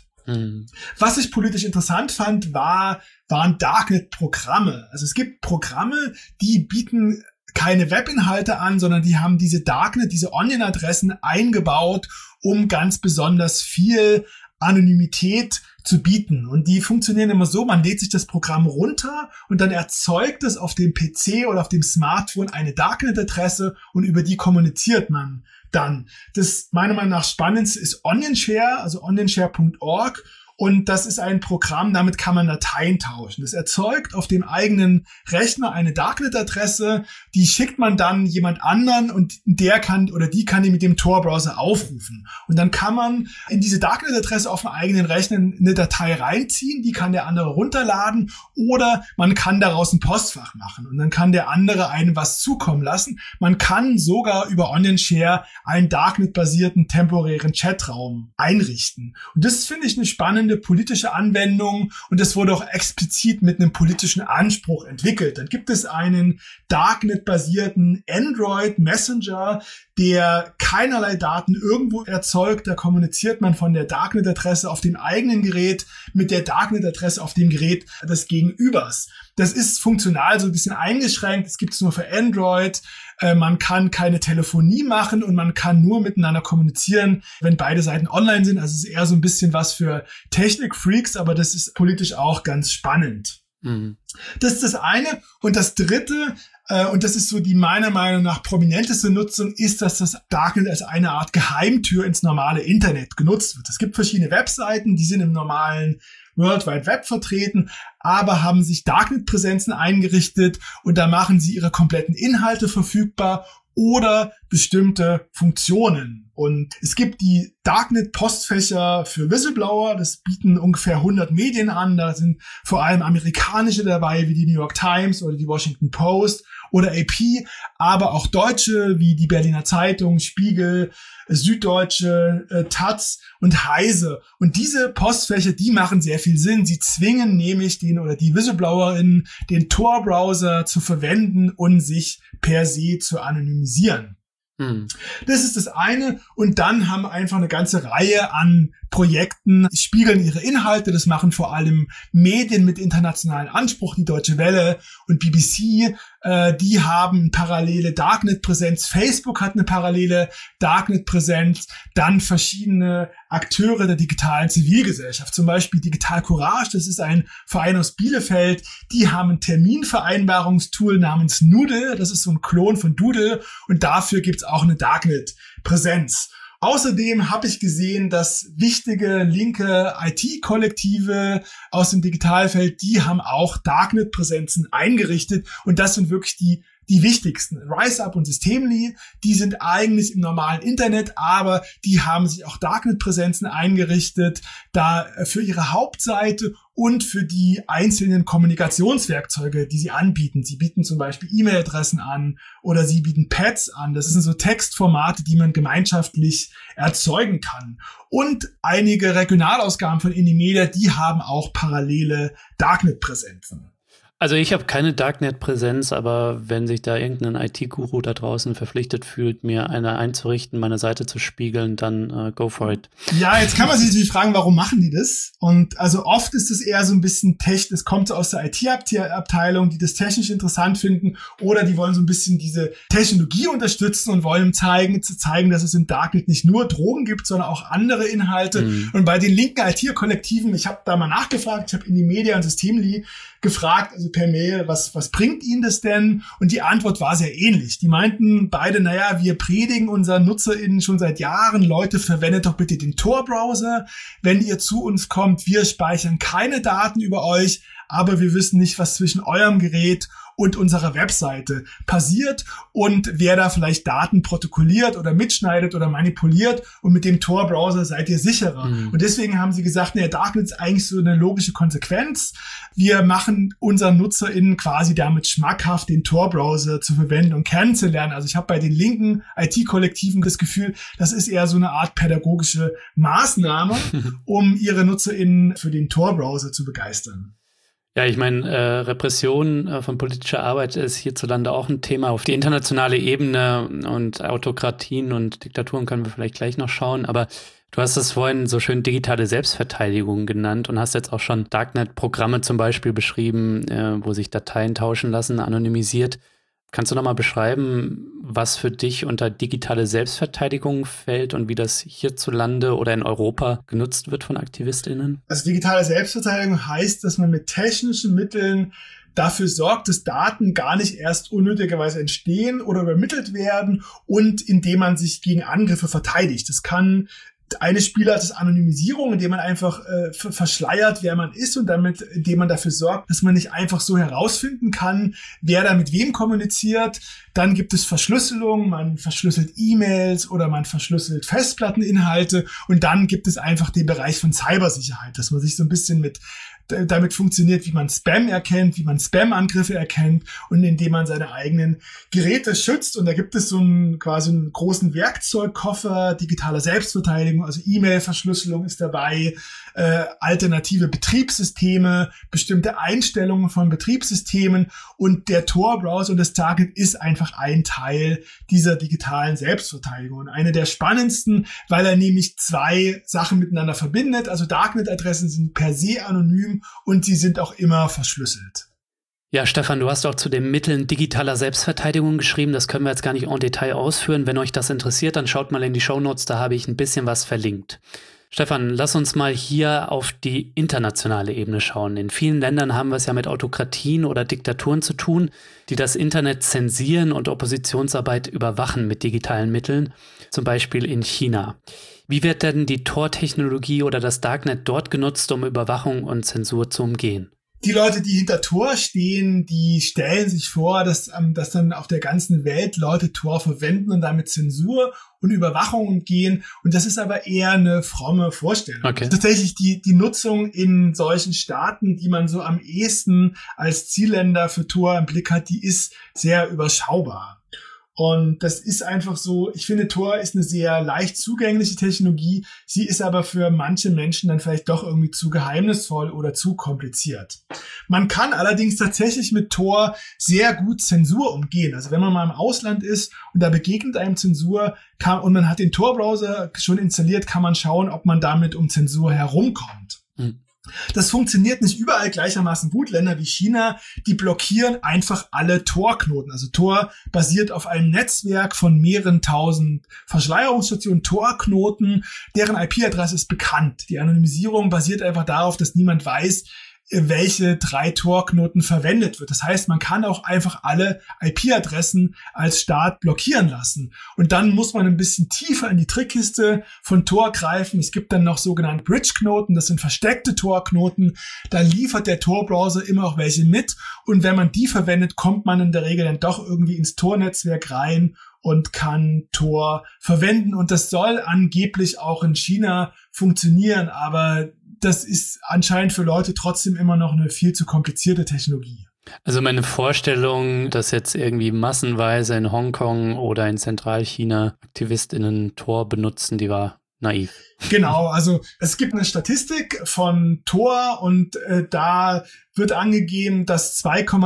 S1: Was ich politisch interessant fand, waren Darknet-Programme. Also es gibt Programme, die bieten keine Webinhalte an, sondern die haben diese Darknet, diese Onion-Adressen eingebaut, um ganz besonders viel Anonymität zu bieten. Und die funktionieren immer so, man lädt sich das Programm runter und dann erzeugt es auf dem PC oder auf dem Smartphone eine Darknet-Adresse und über die kommuniziert man dann. Das meiner Meinung nach Spannendste ist OnionShare, also onionshare.org. Und das ist ein Programm, damit kann man Dateien tauschen. Das erzeugt auf dem eigenen Rechner eine Darknet-Adresse, die schickt man dann jemand anderen und der kann oder die kann die mit dem Tor-Browser aufrufen. Und dann kann man in diese Darknet-Adresse auf dem eigenen Rechner eine Datei reinziehen, die kann der andere runterladen oder man kann daraus ein Postfach machen und dann kann der andere einem was zukommen lassen. Man kann sogar über OnionShare einen Darknet-basierten temporären Chatraum einrichten. Und das finde ich eine spannende politische Anwendung und das wurde auch explizit mit einem politischen Anspruch entwickelt. Dann gibt es einen Darknet-basierten Android Messenger, der keinerlei Daten irgendwo erzeugt. Da kommuniziert man von der Darknet-Adresse auf dem eigenen Gerät mit der Darknet-Adresse auf dem Gerät des Gegenübers. Das ist funktional so ein bisschen eingeschränkt. Es gibt es nur für Android. Man kann keine Telefonie machen und man kann nur miteinander kommunizieren, wenn beide Seiten online sind. Also es ist eher so ein bisschen was für Technik-Freaks, aber das ist politisch auch ganz spannend. Das ist das eine. Und das dritte, und das ist so die meiner Meinung nach prominenteste Nutzung, ist, dass das Darknet als eine Art Geheimtür ins normale Internet genutzt wird. Es gibt verschiedene Webseiten, die sind im normalen World Wide Web vertreten, aber haben sich Darknet-Präsenzen eingerichtet und da machen sie ihre kompletten Inhalte verfügbar oder bestimmte Funktionen. Und es gibt die Darknet-Postfächer für Whistleblower, das bieten ungefähr 100 Medien an, da sind vor allem amerikanische dabei, wie die New York Times oder die Washington Post oder AP, aber auch deutsche, wie die Berliner Zeitung, Spiegel, Süddeutsche, Taz und Heise. Und diese Postfächer, die machen sehr viel Sinn. Sie zwingen nämlich die WhistleblowerInnen, den Tor-Browser zu verwenden und sich per se zu anonymisieren. Das ist das eine. Und dann haben einfach eine ganze Reihe an Projekten, spiegeln ihre Inhalte. Das machen vor allem Medien mit internationalen Anspruch, die Deutsche Welle und BBC. Die haben parallele Darknet-Präsenz. Facebook hat eine parallele Darknet-Präsenz. Dann verschiedene Akteure der digitalen Zivilgesellschaft, zum Beispiel Digital Courage. Das ist ein Verein aus Bielefeld. Die haben ein Terminvereinbarungstool namens Noodle. Das ist so ein Klon von Doodle. Und dafür gibt's auch eine Darknet-Präsenz. Außerdem habe ich gesehen, dass wichtige linke IT-Kollektive aus dem Digitalfeld, die haben auch Darknet-Präsenzen eingerichtet und das sind wirklich die wichtigsten. RiseUp und Systemli, die sind eigentlich im normalen Internet, aber die haben sich auch Darknet-Präsenzen eingerichtet, da für ihre Hauptseite und für die einzelnen Kommunikationswerkzeuge, die sie anbieten. Sie bieten zum Beispiel E-Mail-Adressen an oder sie bieten Pads an. Das sind so Textformate, die man gemeinschaftlich erzeugen kann. Und einige Regionalausgaben von Inimedia, die haben auch parallele Darknet-Präsenzen.
S2: Also ich habe keine Darknet-Präsenz, aber wenn sich da irgendein IT-Guru da draußen verpflichtet fühlt, mir eine einzurichten, meine Seite zu spiegeln, dann go for it.
S1: Ja, jetzt kann man sich natürlich fragen, warum machen die das? Und also oft ist es eher so ein bisschen es kommt so aus der IT-Abteilung, die das technisch interessant finden oder die wollen so ein bisschen diese Technologie unterstützen und wollen zeigen, dass es im Darknet nicht nur Drogen gibt, sondern auch andere Inhalte. Und bei den linken IT-Kollektiven, ich habe da mal nachgefragt, ich habe Inimedia und Systemli gefragt, also per Mail, was bringt Ihnen das denn? Und die Antwort war sehr ähnlich. Die meinten beide, wir predigen unseren NutzerInnen schon seit Jahren, Leute, verwendet doch bitte den Tor-Browser. Wenn ihr zu uns kommt, wir speichern keine Daten über euch, aber wir wissen nicht, was zwischen eurem Gerät und unserer Webseite passiert und wer da vielleicht Daten protokolliert oder mitschneidet oder manipuliert, und mit dem Tor-Browser seid ihr sicherer. Und deswegen haben sie gesagt, Darknet ist eigentlich so eine logische Konsequenz. Wir machen unseren NutzerInnen quasi damit schmackhaft, den Tor-Browser zu verwenden und kennenzulernen. Also ich habe bei den linken IT-Kollektiven das Gefühl, das ist eher so eine Art pädagogische Maßnahme, um ihre NutzerInnen für den Tor-Browser zu begeistern.
S2: Ja, ich meine, Repression von politischer Arbeit ist hierzulande auch ein Thema auf die internationale Ebene, und Autokratien und Diktaturen können wir vielleicht gleich noch schauen, aber du hast es vorhin so schön digitale Selbstverteidigung genannt und hast jetzt auch schon Darknet-Programme zum Beispiel beschrieben, wo sich Dateien tauschen lassen, anonymisiert. Kannst du nochmal beschreiben, was für dich unter digitale Selbstverteidigung fällt und wie das hierzulande oder in Europa genutzt wird von AktivistInnen?
S1: Also digitale Selbstverteidigung heißt, dass man mit technischen Mitteln dafür sorgt, dass Daten gar nicht erst unnötigerweise entstehen oder übermittelt werden, und indem man sich gegen Angriffe verteidigt. Das kann eine Spielart ist Anonymisierung, indem man einfach verschleiert, wer man ist, und indem man dafür sorgt, dass man nicht einfach so herausfinden kann, wer da mit wem kommuniziert. Dann gibt es Verschlüsselung, man verschlüsselt E-Mails oder man verschlüsselt Festplatteninhalte, und dann gibt es einfach den Bereich von Cybersicherheit, dass man sich so ein bisschen damit funktioniert, wie man Spam erkennt, wie man Spam-Angriffe erkennt, und indem man seine eigenen Geräte schützt. Und da gibt es quasi einen großen Werkzeugkoffer digitaler Selbstverteidigung, also E-Mail-Verschlüsselung ist dabei, alternative Betriebssysteme, bestimmte Einstellungen von Betriebssystemen, und der Tor-Browser und das Darknet ist einfach ein Teil dieser digitalen Selbstverteidigung. Und eine der spannendsten, weil er nämlich zwei Sachen miteinander verbindet. Also Darknet-Adressen sind per se anonym und sie sind auch immer verschlüsselt.
S2: Ja, Stefan, du hast auch zu den Mitteln digitaler Selbstverteidigung geschrieben. Das können wir jetzt gar nicht en Detail ausführen. Wenn euch das interessiert, dann schaut mal in die Shownotes, da habe ich ein bisschen was verlinkt. Stefan, lass uns mal hier auf die internationale Ebene schauen. In vielen Ländern haben wir es ja mit Autokratien oder Diktaturen zu tun, die das Internet zensieren und Oppositionsarbeit überwachen mit digitalen Mitteln, zum Beispiel in China. Wie wird denn die Tor-Technologie oder das Darknet dort genutzt, um Überwachung und Zensur zu umgehen?
S1: Die Leute, die hinter Tor stehen, die stellen sich vor, dass dann auf der ganzen Welt Leute Tor verwenden und damit Zensur und Überwachung umgehen. Und das ist aber eher eine fromme Vorstellung.
S2: Okay.
S1: Tatsächlich die Nutzung in solchen Staaten, die man so am ehesten als Zielländer für Tor im Blick hat, die ist sehr überschaubar. Und das ist einfach so, ich finde, Tor ist eine sehr leicht zugängliche Technologie. Sie ist aber für manche Menschen dann vielleicht doch irgendwie zu geheimnisvoll oder zu kompliziert. Man kann allerdings tatsächlich mit Tor sehr gut Zensur umgehen. Also wenn man mal im Ausland ist und da begegnet einem Zensur und man hat den Tor-Browser schon installiert, kann man schauen, ob man damit um Zensur herumkommt. Das funktioniert nicht überall gleichermaßen gut. Länder wie China, die blockieren einfach alle Tor-Knoten. Also Tor basiert auf einem Netzwerk von mehreren tausend Verschleierungsstationen, Tor-Knoten, deren IP-Adresse ist bekannt. Die Anonymisierung basiert einfach darauf, dass niemand weiß, welche 3 Tor-Knoten verwendet wird. Das heißt, man kann auch einfach alle IP-Adressen als Staat blockieren lassen. Und dann muss man ein bisschen tiefer in die Trickkiste von Tor greifen. Es gibt dann noch sogenannte Bridge-Knoten, das sind versteckte Tor-Knoten. Da liefert der Tor-Browser immer auch welche mit. Und wenn man die verwendet, kommt man in der Regel dann doch irgendwie ins Tor-Netzwerk rein und kann Tor verwenden. Und das soll angeblich auch in China funktionieren, aber das ist anscheinend für Leute trotzdem immer noch eine viel zu komplizierte Technologie.
S2: Also meine Vorstellung, dass jetzt irgendwie massenweise in Hongkong oder in Zentralchina AktivistInnen Tor benutzen, die war naiv.
S1: Genau, also es gibt eine Statistik von Tor und da wird angegeben, dass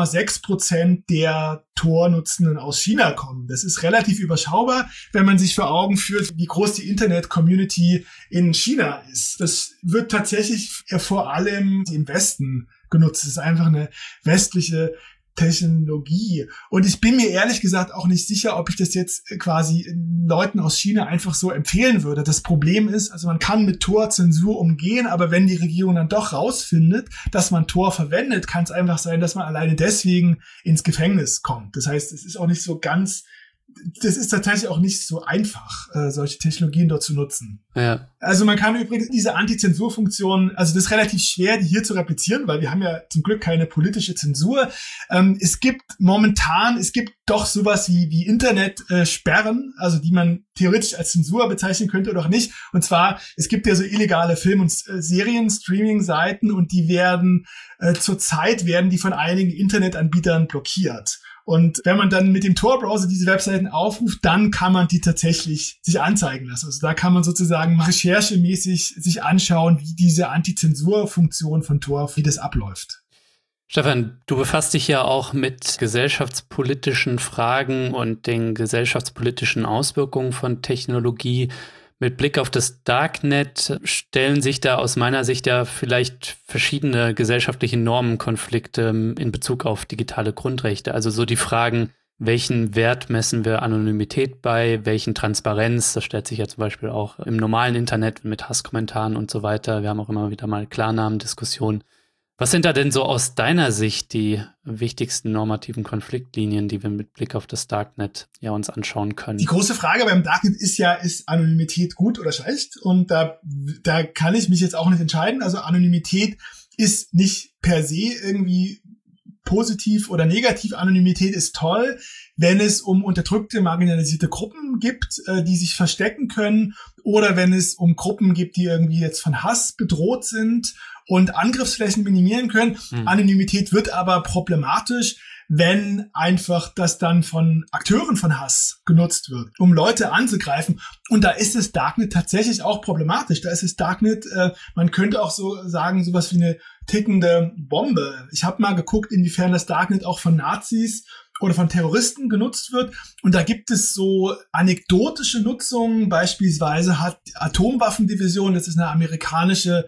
S1: 2,6% der Tor-Nutzenden aus China kommen. Das ist relativ überschaubar, wenn man sich vor Augen führt, wie groß die Internet-Community in China ist. Das wird tatsächlich vor allem im Westen genutzt. Das ist einfach eine westliche Technologie. Und ich bin mir ehrlich gesagt auch nicht sicher, ob ich das jetzt quasi Leuten aus China einfach so empfehlen würde. Das Problem ist, also man kann mit Tor Zensur umgehen, aber wenn die Regierung dann doch rausfindet, dass man Tor verwendet, kann es einfach sein, dass man alleine deswegen ins Gefängnis kommt. Das heißt, es ist auch nicht so ganz das ist tatsächlich auch nicht so einfach, solche Technologien dort zu nutzen.
S2: Ja.
S1: Also man kann übrigens diese Anti-Zensur-Funktion, also das ist relativ schwer, die hier zu replizieren, weil wir haben ja zum Glück keine politische Zensur. Es gibt doch sowas wie Internetsperren, also die man theoretisch als Zensur bezeichnen könnte oder auch nicht. Und zwar, es gibt ja so illegale Film- und Serien-Streaming-Seiten und die zurzeit werden die von einigen Internetanbietern blockiert. Und wenn man dann mit dem Tor-Browser diese Webseiten aufruft, dann kann man die tatsächlich sich anzeigen lassen. Also da kann man sozusagen recherchemäßig sich anschauen, wie diese Anti-Zensur-Funktion von Tor, wie das abläuft.
S2: Stefan, du befasst dich ja auch mit gesellschaftspolitischen Fragen und den gesellschaftspolitischen Auswirkungen von Technologie. Mit Blick auf das Darknet stellen sich da aus meiner Sicht ja vielleicht verschiedene gesellschaftliche Normenkonflikte in Bezug auf digitale Grundrechte. Also so die Fragen, welchen Wert messen wir Anonymität bei, welchen Transparenz, das stellt sich ja zum Beispiel auch im normalen Internet mit Hasskommentaren und so weiter. Wir haben auch immer wieder mal Klarnamendiskussionen. Was sind da denn so aus deiner Sicht die wichtigsten normativen Konfliktlinien, die wir mit Blick auf das Darknet ja uns anschauen können?
S1: Die große Frage beim Darknet ist ja, ist Anonymität gut oder schlecht? Und da kann ich mich jetzt auch nicht entscheiden. Also Anonymität ist nicht per se irgendwie positiv oder negativ. Anonymität ist toll, wenn es um unterdrückte, marginalisierte Gruppen gibt, die sich verstecken können, oder wenn es um Gruppen gibt, die irgendwie jetzt von Hass bedroht sind und Angriffsflächen minimieren können. Anonymität wird aber problematisch, wenn einfach das dann von Akteuren von Hass genutzt wird, um Leute anzugreifen. Und da ist das Darknet tatsächlich auch problematisch. Da ist das Darknet, man könnte auch so sagen, sowas wie eine tickende Bombe. Ich habe mal geguckt, inwiefern das Darknet auch von Nazis oder von Terroristen genutzt wird. Und da gibt es so anekdotische Nutzungen. Beispielsweise hat Atomwaffendivision, das ist eine amerikanische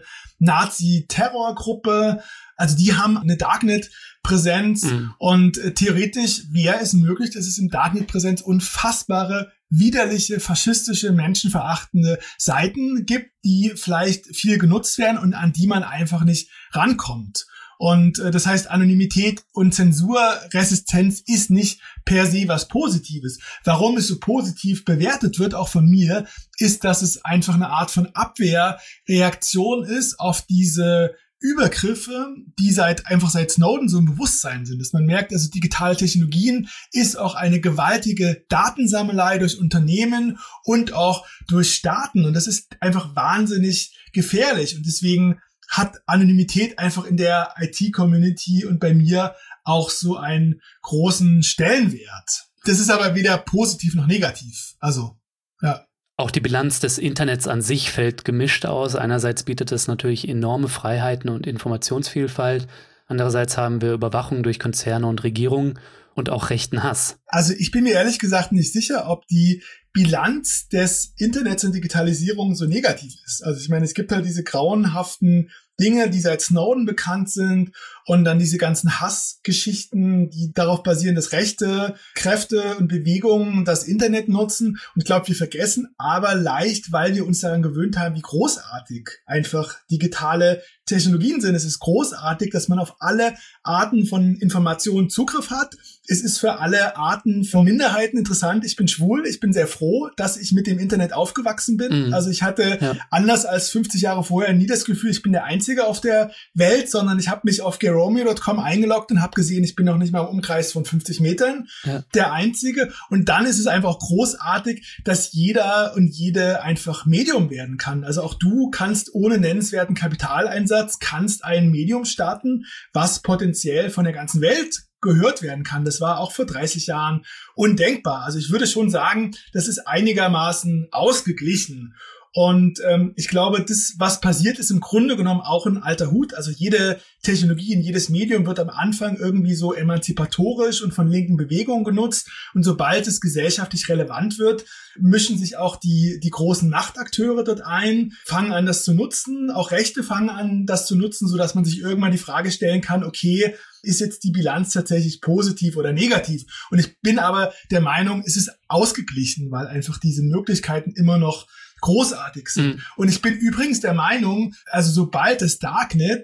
S1: Nazi-Terrorgruppe, also die haben eine Darknet-Präsenz und theoretisch wäre es möglich, dass es im Darknet-Präsenz unfassbare, widerliche, faschistische, menschenverachtende Seiten gibt, die vielleicht viel genutzt werden und an die man einfach nicht rankommt. Und das heißt, Anonymität und Zensurresistenz ist nicht per se was Positives. Warum es so positiv bewertet wird, auch von mir, ist, dass es einfach eine Art von Abwehrreaktion ist auf diese Übergriffe, die seit Snowden so im Bewusstsein sind. Dass man merkt, also digitale Technologien ist auch eine gewaltige Datensammelei durch Unternehmen und auch durch Staaten. Und das ist einfach wahnsinnig gefährlich. Und deswegen hat Anonymität einfach in der IT-Community und bei mir auch so einen großen Stellenwert. Das ist aber weder positiv noch negativ. Also, ja.
S2: Auch die Bilanz des Internets an sich fällt gemischt aus. Einerseits bietet es natürlich enorme Freiheiten und Informationsvielfalt. Andererseits haben wir Überwachung durch Konzerne und Regierungen und auch rechten Hass.
S1: Also ich bin mir ehrlich gesagt nicht sicher, ob die Bilanz des Internets und Digitalisierung so negativ ist. Also ich meine, es gibt halt diese grauenhaften Dinge, die seit Snowden bekannt sind, und dann diese ganzen Hassgeschichten, die darauf basieren, dass rechte Kräfte und Bewegungen das Internet nutzen. Und ich glaube, wir vergessen aber leicht, weil wir uns daran gewöhnt haben, wie großartig einfach digitale Technologien sind. Es ist großartig, dass man auf alle Arten von Informationen Zugriff hat. Es ist für alle Arten von Minderheiten interessant. Ich bin schwul, ich bin sehr froh, dass ich mit dem Internet aufgewachsen bin. Also ich hatte anders als 50 Jahre vorher nie das Gefühl, ich bin der Einzige auf der Welt, sondern ich habe mich auf geromeo.com eingeloggt und habe gesehen, ich bin noch nicht mal im Umkreis von 50 Metern der Einzige. Und dann ist es einfach großartig, dass jeder und jede einfach Medium werden kann. Also auch du kannst ohne nennenswerten Kapitaleinsatz ein Medium starten, was potenziell von der ganzen Welt gehört werden kann. Das war auch vor 30 Jahren undenkbar. Also ich würde schon sagen, das ist einigermaßen ausgeglichen. Und ich glaube, das, was passiert, ist im Grunde genommen auch ein alter Hut. Also jede Technologie in jedes Medium wird am Anfang irgendwie so emanzipatorisch und von linken Bewegungen genutzt. Und sobald es gesellschaftlich relevant wird, mischen sich auch die großen Machtakteure dort ein, fangen an, das zu nutzen. Auch Rechte fangen an, das zu nutzen, sodass man sich irgendwann die Frage stellen kann, okay, ist jetzt die Bilanz tatsächlich positiv oder negativ? Und ich bin aber der Meinung, es ist ausgeglichen, weil einfach diese Möglichkeiten immer noch großartig sind. Und ich bin übrigens der Meinung, also sobald das Darknet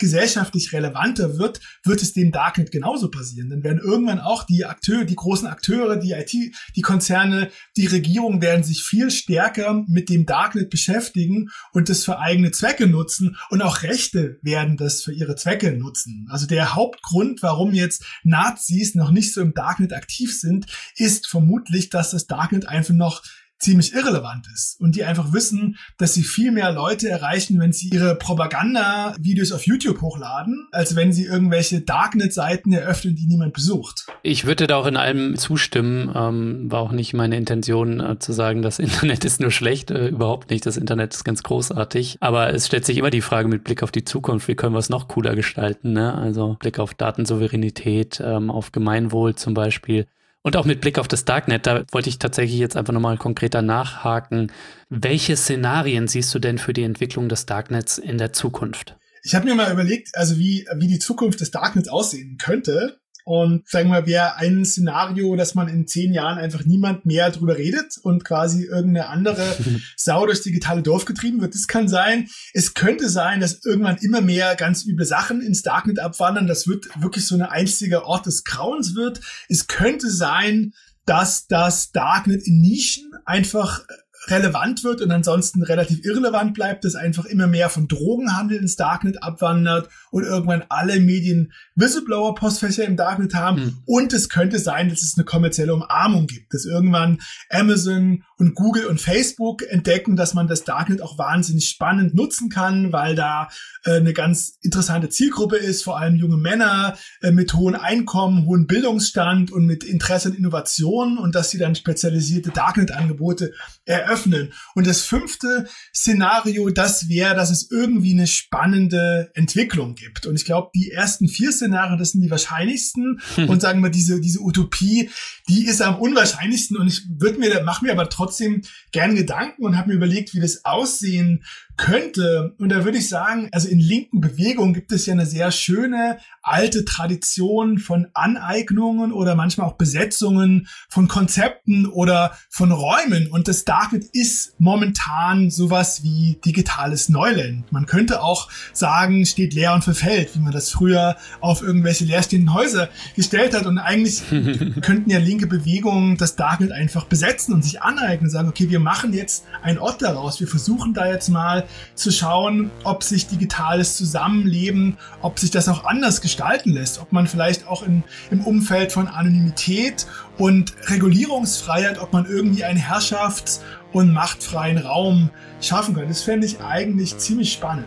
S1: gesellschaftlich relevanter wird, wird es dem Darknet genauso passieren. Dann werden irgendwann auch die großen Akteure, die IT, die Konzerne, die Regierung werden sich viel stärker mit dem Darknet beschäftigen und das für eigene Zwecke nutzen, und auch Rechte werden das für ihre Zwecke nutzen. Also der Hauptgrund, warum jetzt Nazis noch nicht so im Darknet aktiv sind, ist vermutlich, dass das Darknet einfach noch ziemlich irrelevant ist und die einfach wissen, dass sie viel mehr Leute erreichen, wenn sie ihre Propaganda-Videos auf YouTube hochladen, als wenn sie irgendwelche Darknet-Seiten eröffnen, die niemand besucht.
S2: Ich würde da auch in allem zustimmen. War auch nicht meine Intention zu sagen, das Internet ist nur schlecht. Überhaupt nicht. Das Internet ist ganz großartig. Aber es stellt sich immer die Frage mit Blick auf die Zukunft, wie können wir es noch cooler gestalten, ne? Also Blick auf Datensouveränität, auf Gemeinwohl zum Beispiel. Und auch mit Blick auf das Darknet, da wollte ich tatsächlich jetzt einfach nochmal konkreter nachhaken. Welche Szenarien siehst du denn für die Entwicklung des Darknets in der Zukunft?
S1: Ich habe mir mal überlegt, also wie die Zukunft des Darknets aussehen könnte. Und sagen wir mal, wäre ein Szenario, dass man in 10 Jahren einfach niemand mehr drüber redet und quasi irgendeine andere Sau durchs digitale Dorf getrieben wird. Das kann sein. Es könnte sein, dass irgendwann immer mehr ganz üble Sachen ins Darknet abwandern. Das wird wirklich so ein einziger Ort des Grauens wird. Es könnte sein, dass das Darknet in Nischen einfach relevant wird und ansonsten relativ irrelevant bleibt, dass einfach immer mehr von Drogenhandel ins Darknet abwandert und irgendwann alle Medien Whistleblower-Postfächer im Darknet haben. Und es könnte sein, dass es eine kommerzielle Umarmung gibt, dass irgendwann Amazon und Google und Facebook entdecken, dass man das Darknet auch wahnsinnig spannend nutzen kann, weil da eine ganz interessante Zielgruppe ist, vor allem junge Männer mit hohem Einkommen, hohem Bildungsstand und mit Interesse an Innovation, und dass sie dann spezialisierte Darknet-Angebote eröffnen. Und das 5. Szenario, das wäre, dass es irgendwie eine spannende Entwicklung gibt. Und ich glaube, die ersten 4 Szenarien, das sind die wahrscheinlichsten. Und sagen wir, diese Utopie, die ist am unwahrscheinlichsten. Und ich mache mir aber trotzdem gerne Gedanken und habe mir überlegt, wie das aussehen könnte. Und da würde ich sagen, also in linken Bewegungen gibt es ja eine sehr schöne alte Tradition von Aneignungen oder manchmal auch Besetzungen von Konzepten oder von Räumen. Und das Darknet ist momentan sowas wie digitales Neuland. Man könnte auch sagen, steht leer und verfällt, wie man das früher auf irgendwelche leerstehenden Häuser gestellt hat. Und eigentlich könnten ja linke Bewegungen das Darknet einfach besetzen und sich aneignen und sagen, okay, wir machen jetzt einen Ort daraus. Wir versuchen da jetzt mal zu schauen, ob sich digitales Zusammenleben, ob sich das auch anders gestalten lässt, ob man vielleicht auch im Umfeld von Anonymität und Regulierungsfreiheit, ob man irgendwie einen Herrschafts- und machtfreien Raum schaffen kann. Das fände ich eigentlich ziemlich spannend.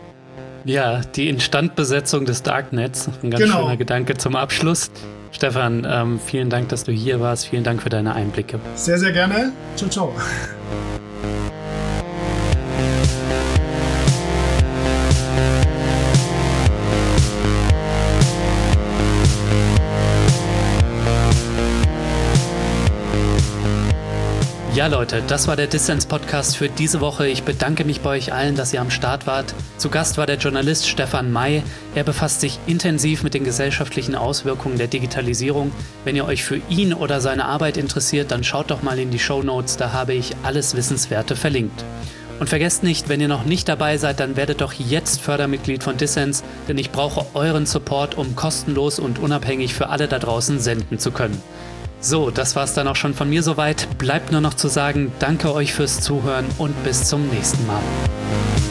S2: Ja, die Instandbesetzung des Darknets, ein ganz schöner Gedanke zum Abschluss. Stefan, vielen Dank, dass du hier warst. Vielen Dank für deine Einblicke.
S1: Sehr, sehr gerne. Ciao, ciao.
S2: Ja Leute, das war der Dissens-Podcast für diese Woche. Ich bedanke mich bei euch allen, dass ihr am Start wart. Zu Gast war der Journalist Stefan May. Er befasst sich intensiv mit den gesellschaftlichen Auswirkungen der Digitalisierung. Wenn ihr euch für ihn oder seine Arbeit interessiert, dann schaut doch mal in die Shownotes, da habe ich alles Wissenswerte verlinkt. Und vergesst nicht, wenn ihr noch nicht dabei seid, dann werdet doch jetzt Fördermitglied von Dissens, denn ich brauche euren Support, um kostenlos und unabhängig für alle da draußen senden zu können. So, das war's dann auch schon von mir soweit. Bleibt nur noch zu sagen, danke euch fürs Zuhören und bis zum nächsten Mal.